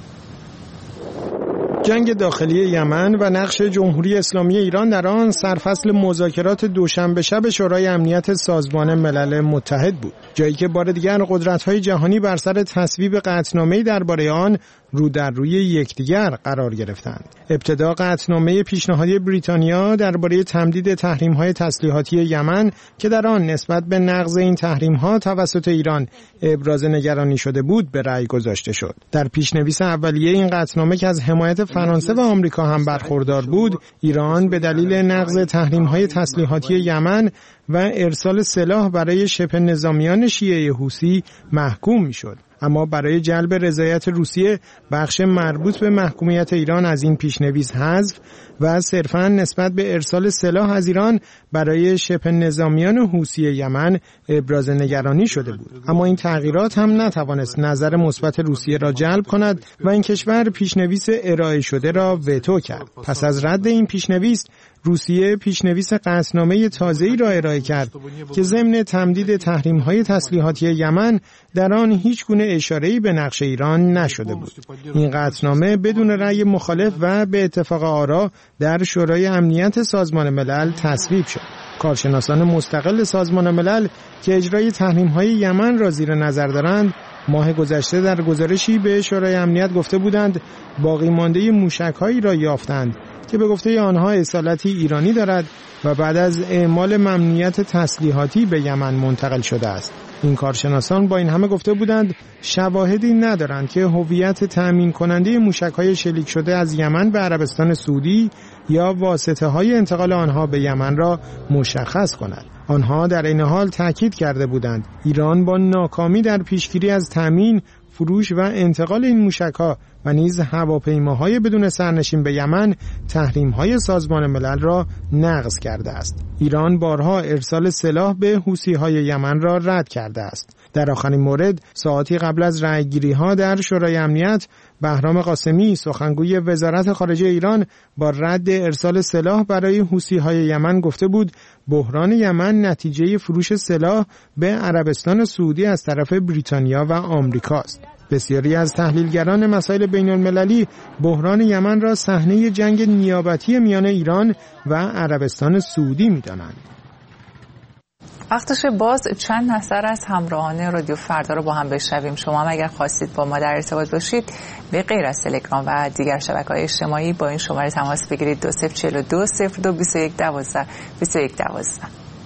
جنگ داخلی یمن و نقش جمهوری اسلامی ایران در آن سرفصل مذاکرات دوشنبه شب شورای امنیت سازمان ملل متحد بود، جایی که بار دیگر قدرت‌های جهانی بر سر تصویب قطعنامه‌ای درباره آن رو در روی یکدیگر قرار گرفتند. ابتدا قطعنامه پیشنهادی بریتانیا درباره تمدید تحریم‌های تسلیحاتی یمن که در آن نسبت به نقض این تحریم‌ها توسط ایران ابراز نگرانی شده بود به رأی گذاشته شد. در پیشنویس اولیه این قطعنامه که از حمایت فرانسه و آمریکا هم برخوردار بود، ایران به دلیل نقض تحریم‌های تسلیحاتی یمن و ارسال سلاح برای شبه نظامیان شیعه حوثی محکوم می‌شد. اما برای جلب رضایت روسیه بخش مربوط به محکومیت ایران از این پیشنویس حذف و صرفاً نسبت به ارسال سلاح از ایران برای شبه نظامیان حوثی یمن ابراز نگرانی شده بود. اما این تغییرات هم نتوانست نظر مثبت روسیه را جلب کند و این کشور پیشنویس ارائه شده را وتو کرد. پس از رد این پیشنویس، روسیه پیشنویس قطعنامه تازه‌ای را ارائه کرد که ضمن تمدید تحریم‌های تسلیحاتی یمن در آن هیچ گونه اشاره‌ای به نقش ایران نشده بود. این قطعنامه بدون رأی مخالف و به اتفاق آرا در شورای امنیت سازمان ملل تصویب شد. کارشناسان مستقل سازمان ملل که اجرای تحریم‌های یمن را زیر نظر دارند، ماه گذشته در گزارشی به شورای امنیت گفته بودند باقی مانده موشک‌هایی را یافتند که به گفته آنها اصالتی ایرانی دارد و بعد از اعمال ممنوعیت تسلیحاتی به یمن منتقل شده است. این کارشناسان با این همه گفته بودند شواهدی ندارند که هویت تأمین کننده موشک‌های شلیک شده از یمن به عربستان سعودی یا واسطه‌های انتقال آنها به یمن را مشخص کند. آنها در این حال تاکید کرده بودند ایران با ناکامی در پیشگیری از تأمین، فروش و انتقال این موشک‌ها و نیز هواپیماهای بدون سرنشین به یمن تحریم‌های سازمان ملل را نقض کرده است. ایران بارها ارسال سلاح به حوثی‌های یمن را رد کرده است. در آخرین مورد، ساعتی قبل از رأیگیری‌ها در شورای امنیت، بهرام قاسمی سخنگوی وزارت خارجه ایران با رد ارسال سلاح برای حوثی‌های یمن گفته بود بحران یمن نتیجه فروش سلاح به عربستان سعودی از طرف بریتانیا و آمریکاست. بسیاری از تحلیلگران مسائل بین المللی بحران یمن را صحنه جنگ نیابتی میان ایران و عربستان سعودی می‌دانند. وقتشه باز چند نظر از همراهان رادیو فردا رو با هم بشنویم. شما هم اگر خواستید با ما در ارتباط باشید به غیر از تلگرام و دیگر شبکه‌های اجتماعی با این شماره تماس بگیرید. دو صفر چهل و دو صفر دو بیست و یک دوازده بیست و یک دوازده.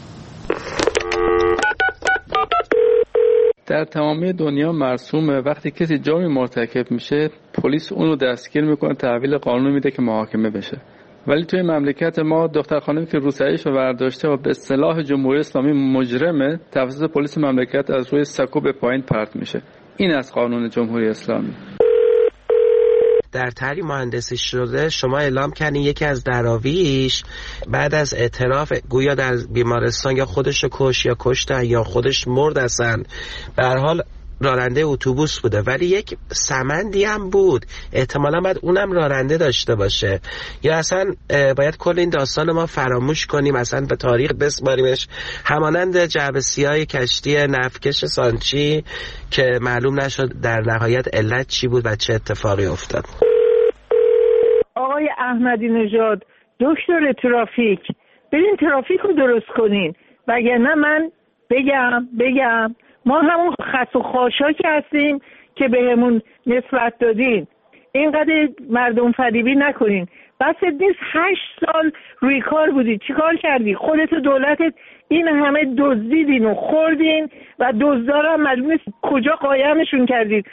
در تمامی دنیا مرسومه وقتی کسی جرمی مرتکب میشه پلیس اونو دستگیر میکنه، تحویل قانون میده که محاکمه بشه. ولی توی مملکت ما دختر خانمی که روسریش رو برداشته و به اصطلاح جمهوری اسلامی مجرمه توسط پلیس مملکت از روی سکو به پایین پرت میشه. این از قانون جمهوری اسلامی. در طرح مهندسی شده شما اعلام کردین یکی از دراویش بعد از اعتراف گویا در بیمارستان یا خودش کش یا کشتن یا خودش مرد اصلا، به هر حال راننده اتوبوس بوده، ولی یک سمندی هم بود، احتمالا باید اونم راننده داشته باشه، یا اصلا باید کل این داستان ما فراموش کنیم، اصلا به تاریخ بسپاریمش، همانند جعبه سیاه کشتی نفتکش سانچی که معلوم نشد در نهایت علت چی بود و چه اتفاقی افتاد. آقای احمدی نژاد، دکتر ترافیک، برین ترافیک رو درست کنین، وگرنه من بگم بگم ما همون خس و خاشاکی هستیم که بهمون نسبت دادین. اینقدر مردم فریبی نکنین. بس نیست هشت سال روی کار بودی، چی کار کردی؟ خودت و دولتت این همه دزدیدین و خوردین و دزدارا معلوم نیست کجا قایمشون کردید.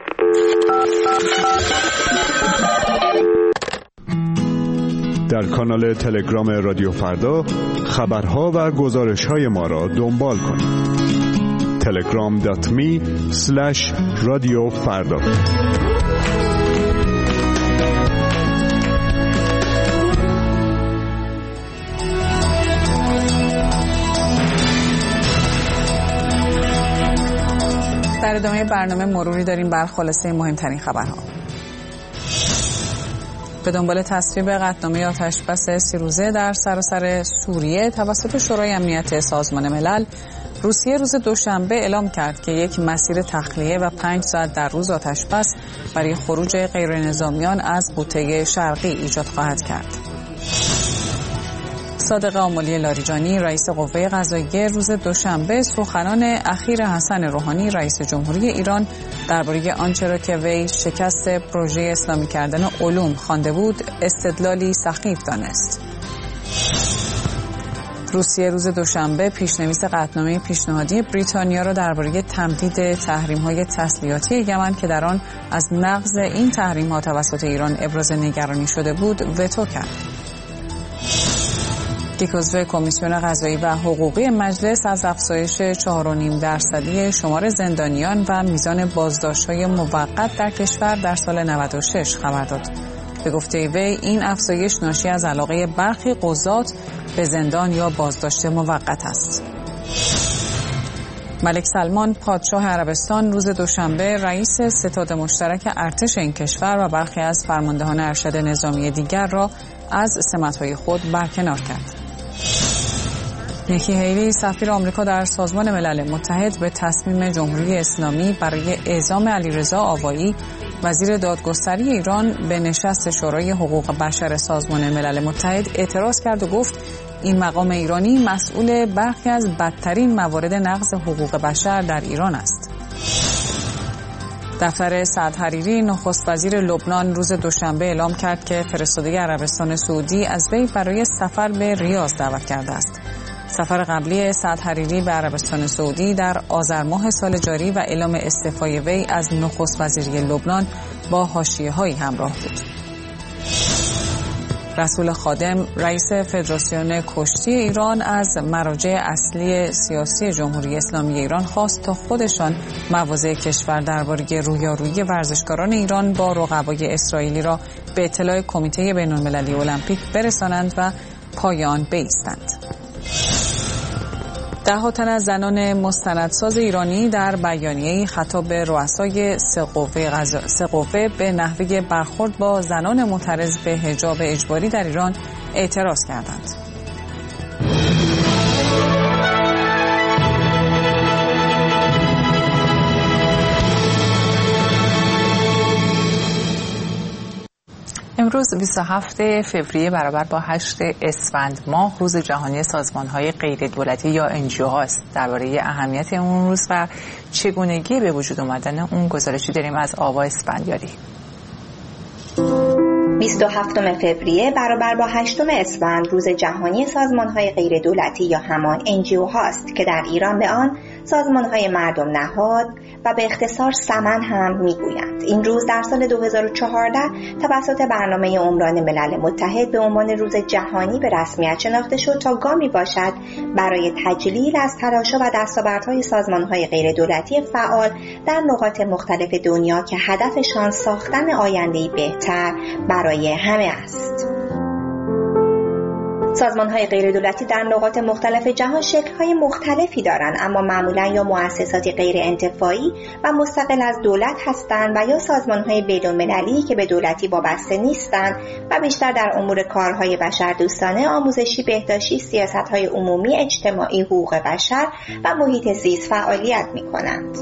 در کانال تلگرام رادیو فردا خبرها و گزارش‌های ما را دنبال کنید. تلگرام دات می سلش رادیو فردا. در ادامه برنامه مروری داریم بر خلاصه مهمترین خبرها. به دنبال تصویب قطعنامه آتشبس سی روزه در سراسر سوریه توسط شورای امنیت سازمان ملل، روسیه روز دوشنبه اعلام کرد که یک مسیر تخلیه و پنج ساعت در روز آتشبس برای خروج غیرنظامیان از بوته شرقی ایجاد خواهد کرد. صادق آملی لاریجانی رئیس قوه قضاییه روز دوشنبه سخنان اخیر حسن روحانی رئیس جمهوری ایران درباره آنچه را که وی شکست پروژه اسلامی کردن علوم خوانده بود استدلالی سخیف دانست. روسیه روز دوشنبه پیشنویس قطعنامه پیشنهادی بریتانیا را درباره تمدید تحریم‌های تسلیحاتی یمن که در آن از نقض این تحریم‌ها توسط ایران ابراز نگرانی شده بود وتو کرد. یک عضو کمیسیون قضایی و حقوقی مجلس از افزایش چهار و نیم درصدی شمار زندانیان و میزان بازداشت‌های موقت در کشور در سال نود و شش خبر داد. به گفته وی این افزایش ناشی از علاقه برخی قضات به زندان یا بازداشت موقت است. ملک سلمان پادشاه عربستان روز دوشنبه رئیس ستاد مشترک ارتش این کشور و برخی از فرماندهان ارشد نظامی دیگر را از سمت‌های خود برکنار کرد. نیکی هیلی سفیر آمریکا در سازمان ملل متحد به تصمیم جمهوری اسلامی برای اعزام علیرضا آوایی وزیر دادگستری ایران به نشست شورای حقوق بشر سازمان ملل متحد اعتراض کرد و گفت این مقام ایرانی مسئول برخی از بدترین موارد نقض حقوق بشر در ایران است. دفتر سعد حریری نخست وزیر لبنان روز دوشنبه اعلام کرد که فرستاده عربستان سعودی از وی برای سفر به ریاض دعوت کرده است. سفر قبلی سعد حریری به عربستان سعودی در آذر ماه سال جاری و اعلام استعفای وی از نخست وزیری لبنان با حاشیه‌هایی همراه بود. رسول خادم رئیس فدراسیون کشتی ایران از مراجع اصلی سیاسی جمهوری اسلامی ایران خواست تا خودشان مواضع کشور درباره رویارویی ورزشکاران ایران با رقبای اسرائیلی را به اطلاع کمیته بین‌المللی المپیک برسانند و پای آن بایستند. ده ها تن از زنان مستندساز ایرانی در بیانیه‌ای خطاب به رؤسای سه قوه غذا... سه قوه به نحوه برخورد با زنان معترض به حجاب اجباری در ایران اعتراض کردند. امروز بیست و هفتم فوریه برابر با هشتم اسفند ماه روز جهانی سازمان‌های غیر دولتی یا ان جی او هاست. درباره اهمیت اون روز و چگونگی به وجود آمدن اون گزارشی داریم از آوا اسفندیاری. بیست و هفتم فوریه برابر با هشتم اسفند روز جهانی سازمان‌های غیر دولتی یا همان ان جی او هاست که در ایران به آن سازمان‌های مردم نهاد و به اختصار سمن هم میگویند. این روز در سال دو هزار و چهارده توسط برنامه عمران ملل متحد به عنوان روز جهانی به رسمیت شناخته شد تا گامی باشد برای تجلیل از تلاش‌ها و دستاوردهای سازمان‌های غیر دولتی فعال در نقاط مختلف دنیا که هدفشان ساختن آینده‌ای بهتر برای همه است. سازمان‌های غیردولتی در نقاط مختلف جهان شکل‌های مختلفی دارند، اما معمولاً یا مؤسساتی غیر انتفاعی و مستقل از دولت هستند و یا سازمان‌های بین‌المللی که به دولتی وابسته نیستند و بیشتر در امور کارهای بشردوستانه، آموزشی، بهداشتی، سیاست‌های عمومی، اجتماعی، حقوق بشر و محیط زیست فعالیت می‌کنند.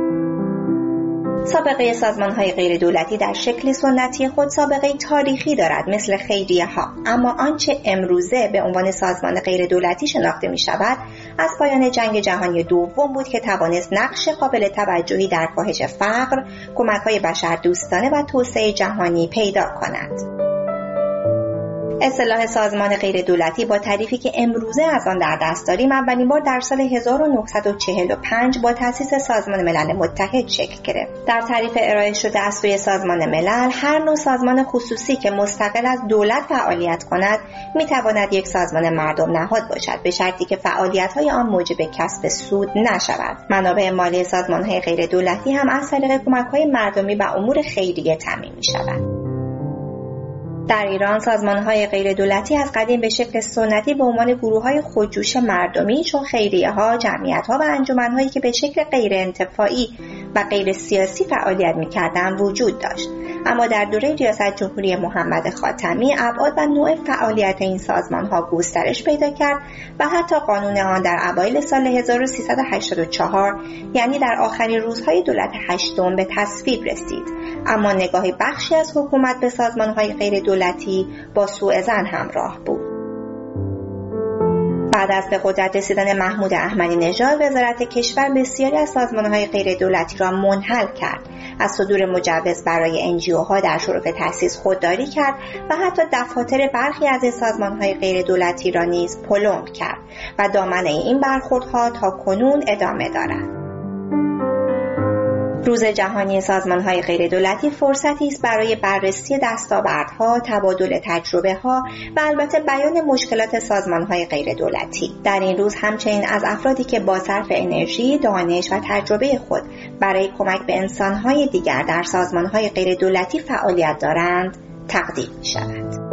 سابقه سازمان‌های غیر دولتی در شکل سنتی خود سابقه تاریخی دارد مثل خیریه‌ها، اما آنچه امروزه به عنوان سازمان غیر دولتی شناخته می‌شود از پایان جنگ جهانی دوم بود که توانست نقش قابل توجهی در کاهش فقر، کمک‌های بشردوستانه و توسعه جهانی پیدا کند. اصطلاح سازمان غیر دولتی با تعریفی که امروزه از آن در دست داریم اولین بار در سال هزار و نهصد و چهل و پنج با تأسیس سازمان ملل متحد شکل گرفت. در تعریف ارائه شده از سوی سازمان ملل، هر نوع سازمان خصوصی که مستقل از دولت فعالیت کند میتواند یک سازمان مردم نهاد باشد، به شرطی که فعالیت‌های آن موجب کسب سود نشود. منابع مالی سازمان‌های غیر دولتی هم از طریق کمک‌های مردمی و امور خیریه تامین می‌شود. در ایران سازمان‌های غیر دولتی از قدیم به شکل سنتی به عنوان گروه‌های خودجوش مردمی چون خیریه‌ها، جمعیت‌ها و انجمن‌هایی که به شکل غیر انتفاعی و غیر سیاسی فعالیت می‌کردند وجود داشت. اما در دوره ریاست جمهوری محمد خاتمی ابعاد و نوع فعالیت این سازمان‌ها گسترش پیدا کرد و حتی قانون آن در اوایل سال هزار و سیصد و هشتاد و چهار یعنی در آخرین روزهای دولت هشتم به تصویب رسید. اما نگاه بخشی از حکومت به سازمان‌های غیر دولتی با سوء ظن همراه بود. بعد از به قدرت رسیدن محمود احمدی نژاد، وزارت کشور بسیاری از سازمان‌های غیر دولتی را منحل کرد، از صدور مجوز برای ان جی او ها در شرف تأسیس خودداری کرد و حتی دفاتر برخی از این سازمان‌های غیر دولتی را نیز پلم کرد و دامنه این برخوردها تا کنون ادامه دارد. روز جهانی سازمان‌های غیر دولتی فرصتی است برای بررسی دستاوردها، تبادل تجربه‌ها و البته بیان مشکلات سازمان‌های غیر دولتی. در این روز همچنین از افرادی که با صرف انرژی، دانش و تجربه خود برای کمک به انسان‌های دیگر در سازمان‌های غیر دولتی فعالیت دارند، تقدیر می‌شود.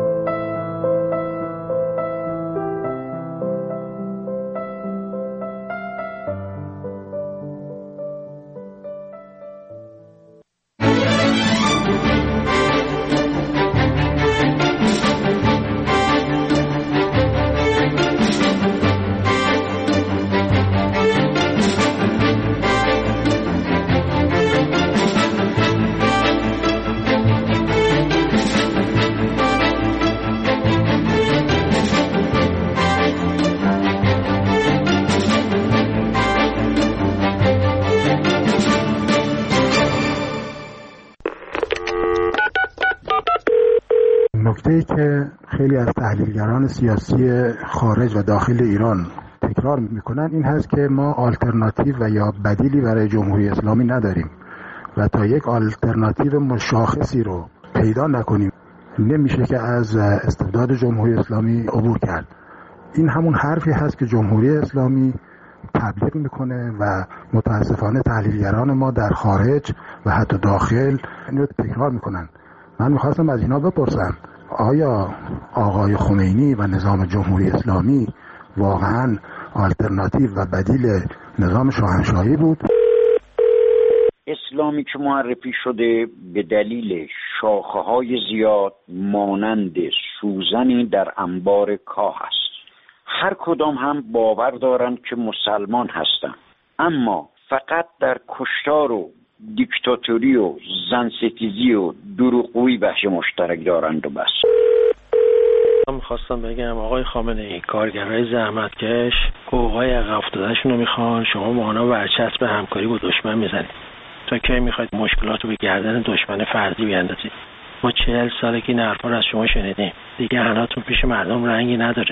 نکته‌ای که خیلی از تحلیلگران سیاسی خارج و داخل ایران تکرار میکنن این هست که ما آلترناتیو و یا بدیلی برای جمهوری اسلامی نداریم و تا یک آلترناتیو مشاخصی رو پیدا نکنیم نمیشه که از استبداد جمهوری اسلامی عبور کرد. این همون حرفی هست که جمهوری اسلامی تبلیغ میکنه و متاسفانه تحلیلگران ما در خارج و حتی داخل این رو تکرار میکنن. من میخواستم از اینا بپرسم آیا آقای خمینی و نظام جمهوری اسلامی واقعا آلترناتیو و بدیل نظام شاهنشاهی بود؟ اسلامی که معرفی شده به دلیل شاخه‌های زیاد مانند سوزنی در انبار کاه است. هر کدام هم باور دارند که مسلمان هستند، اما فقط در کشتار و دیکتاتوری و زنستیزی و دروغگویی بخش مشترک دارند و بس. من میخواستم بگم آقای خامنه‌ای، کارگرای زحمتکش حقوقای عقب افتاده‌شون رو میخوان، شما با اونا برچسب همکاری با دشمن میزنید. تا کی میخواید مشکلات رو به گردن دشمن فرضی بیاندازید؟ ما چهل ساله که این حرفا رو از شما شنیدیم، دیگه حناتون پیش مردم رنگی نداره.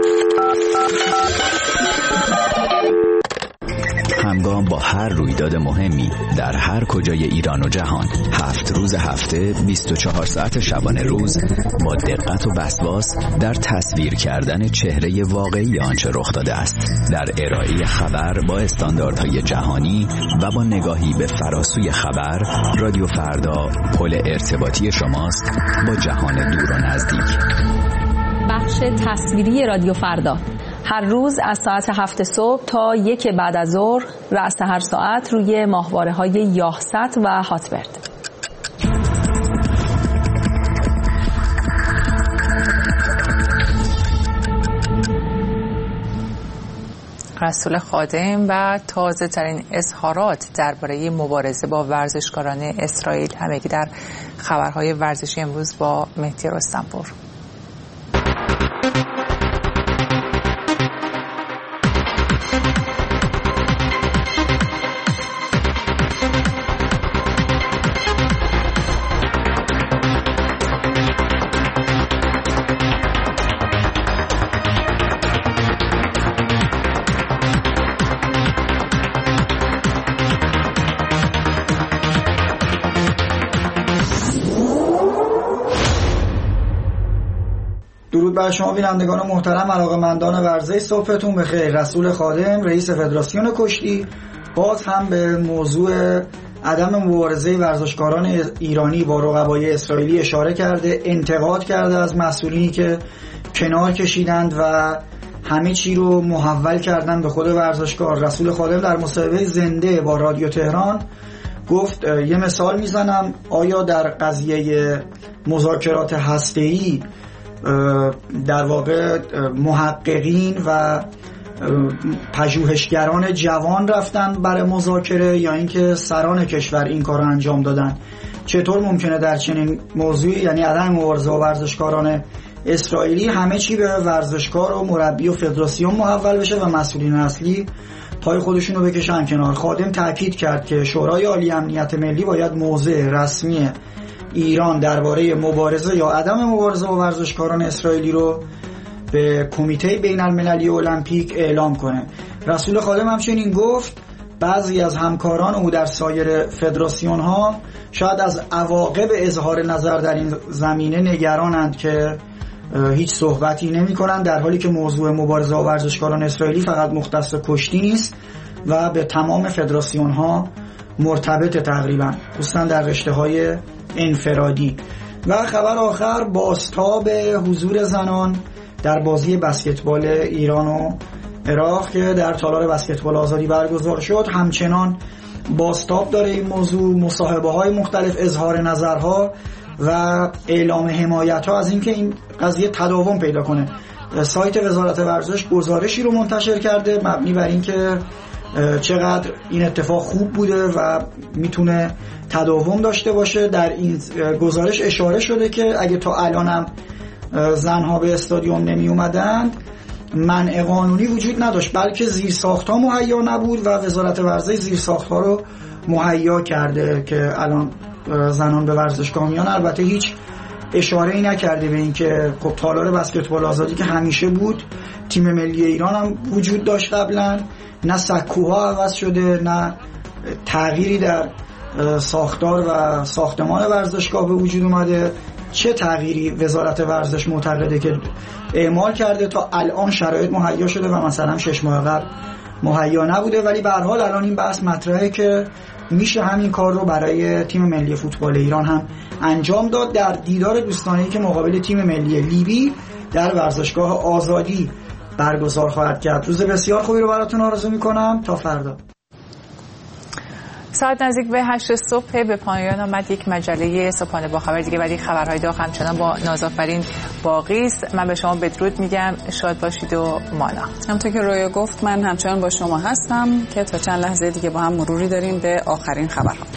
همگام با هر رویداد مهمی در هر کجای ایران و جهان، هفت روز هفته، بیست و چهار ساعت شبانه روز، با دقت و وسواس در تصویر کردن چهره واقعی آنچه رخ داده است، در ارائه خبر با استانداردهای جهانی و با نگاهی به فراسوی خبر، رادیو فردا پل ارتباطی شماست با جهان دور و نزدیک. بخش تصویری رادیو فردا هر روز از ساعت هفت صبح تا یک بعد از ظهر، رأس هر ساعت روی ماهواره‌های یاهست و هاتبرد. رسول خادم و تازه ترین اظهارات درباره مبارزه با ورزشکاران اسرائیل، همگی در خبرهای ورزشی امروز با مهدی رستمپور. درود بر شما بینندگان محترم، علاقه‌مندان ورزش، صبحتون بخیر. رسول خادم، رئیس فدراسیون کشتی، باز هم به موضوع عدم مبارزه ورزشکاران ایرانی با رقبای اسرائیلی اشاره کرده، انتقاد کرده از مسئولینی که کنار کشیدند و همه چی رو محول کردن به خود ورزشکار. رسول خادم در مصاحبه زنده با رادیو تهران گفت یه مثال میزنم، آیا در قضیه مذاکرات هسته‌ای در واقع محققین و پژوهشگران جوان رفتن برای مذاکره یا اینکه سران کشور این کار رو انجام دادن؟ چطور ممکنه در چنین موضوعی، یعنی عدم مبارزه با ورزشکاران اسرائیلی، همه چی به ورزشکار و مربی و فدراسیون محول بشه و مسئولین اصلی پای خودشون رو بکشن کنار؟ خادم تاکید کرد که شورای عالی امنیت ملی باید موضع رسمی ایران درباره مبارزه یا عدم مبارزه با ورزشکاران اسرائیلی رو به کمیته بین المللی المپیک اعلام کنه. رسول خادم همچنین گفت بعضی از همکاران او در سایر فدراسیون ها شاید از عواقب اظهار نظر در این زمینه نگرانند که هیچ صحبتی نمی کنند، در حالی که موضوع مبارزه با ورزشکاران اسرائیلی فقط مختص کشتی نیست و به تمام فدراسیون ها مرتبط تقریبا، خصوصا در رشته های انفرادی. و خبر آخر، بازتاب حضور زنان در بازی بسکتبال ایران و عراق که در تالار بسکتبال آزادی برگزار شد همچنان بازتاب داره این موضوع، مصاحبه های مختلف، اظهار نظرها و اعلام حمایت ها از اینکه این قضیه تداوم پیدا کنه. سایت وزارت ورزش گزارشی رو منتشر کرده مبنی بر اینکه چقدر این اتفاق خوب بوده و میتونه تداوم داشته باشه. در این گزارش اشاره شده که اگه تا الانم زنها به استادیوم نمی اومدند، منع قانونی وجود نداشت، بلکه زیرساخت‌ها مهیا نبود و وزارت ورزش زیرساخت‌ها رو مهیا کرده که الان زنان به ورزشگاه میان. البته هیچ اشاره‌ای نکرده به اینکه خب تالار بسکتبال آزادی که همیشه بود، تیم ملی ایران هم وجود داشت قبلا، نه سکوها عوض شده، نه تغییری در ساختار و ساختمان ورزشگاه به وجود اومده. چه تغییری وزارت ورزش معتقده که اعمال کرده؟ تا الان شرایط مهیا شده و مثلا شش ماه قبل مهیا نبوده، ولی به هر حال الان این بحث مطرحه که میشه همین کار رو برای تیم ملی فوتبال ایران هم انجام داد در دیدار دوستانه‌ای که مقابل تیم ملی لیبی در ورزشگاه آزادی برگزار خواهد کرد. روز بسیار خوبی رو براتون آرزو میکنم. تا فردا. ساعت نزدیک به هشت صبح به پایان آمد یک مجله صبحانه با خبر دیگه، ولی خبرهای داغ همچنان با نازآفرین باقی است. من به شما بدرود میگم، شاد باشید و مانا. همونطور که رویا گفت من همچنان با شما هستم که تا چند لحظه دیگه با هم مروری داریم به آخرین خبرها.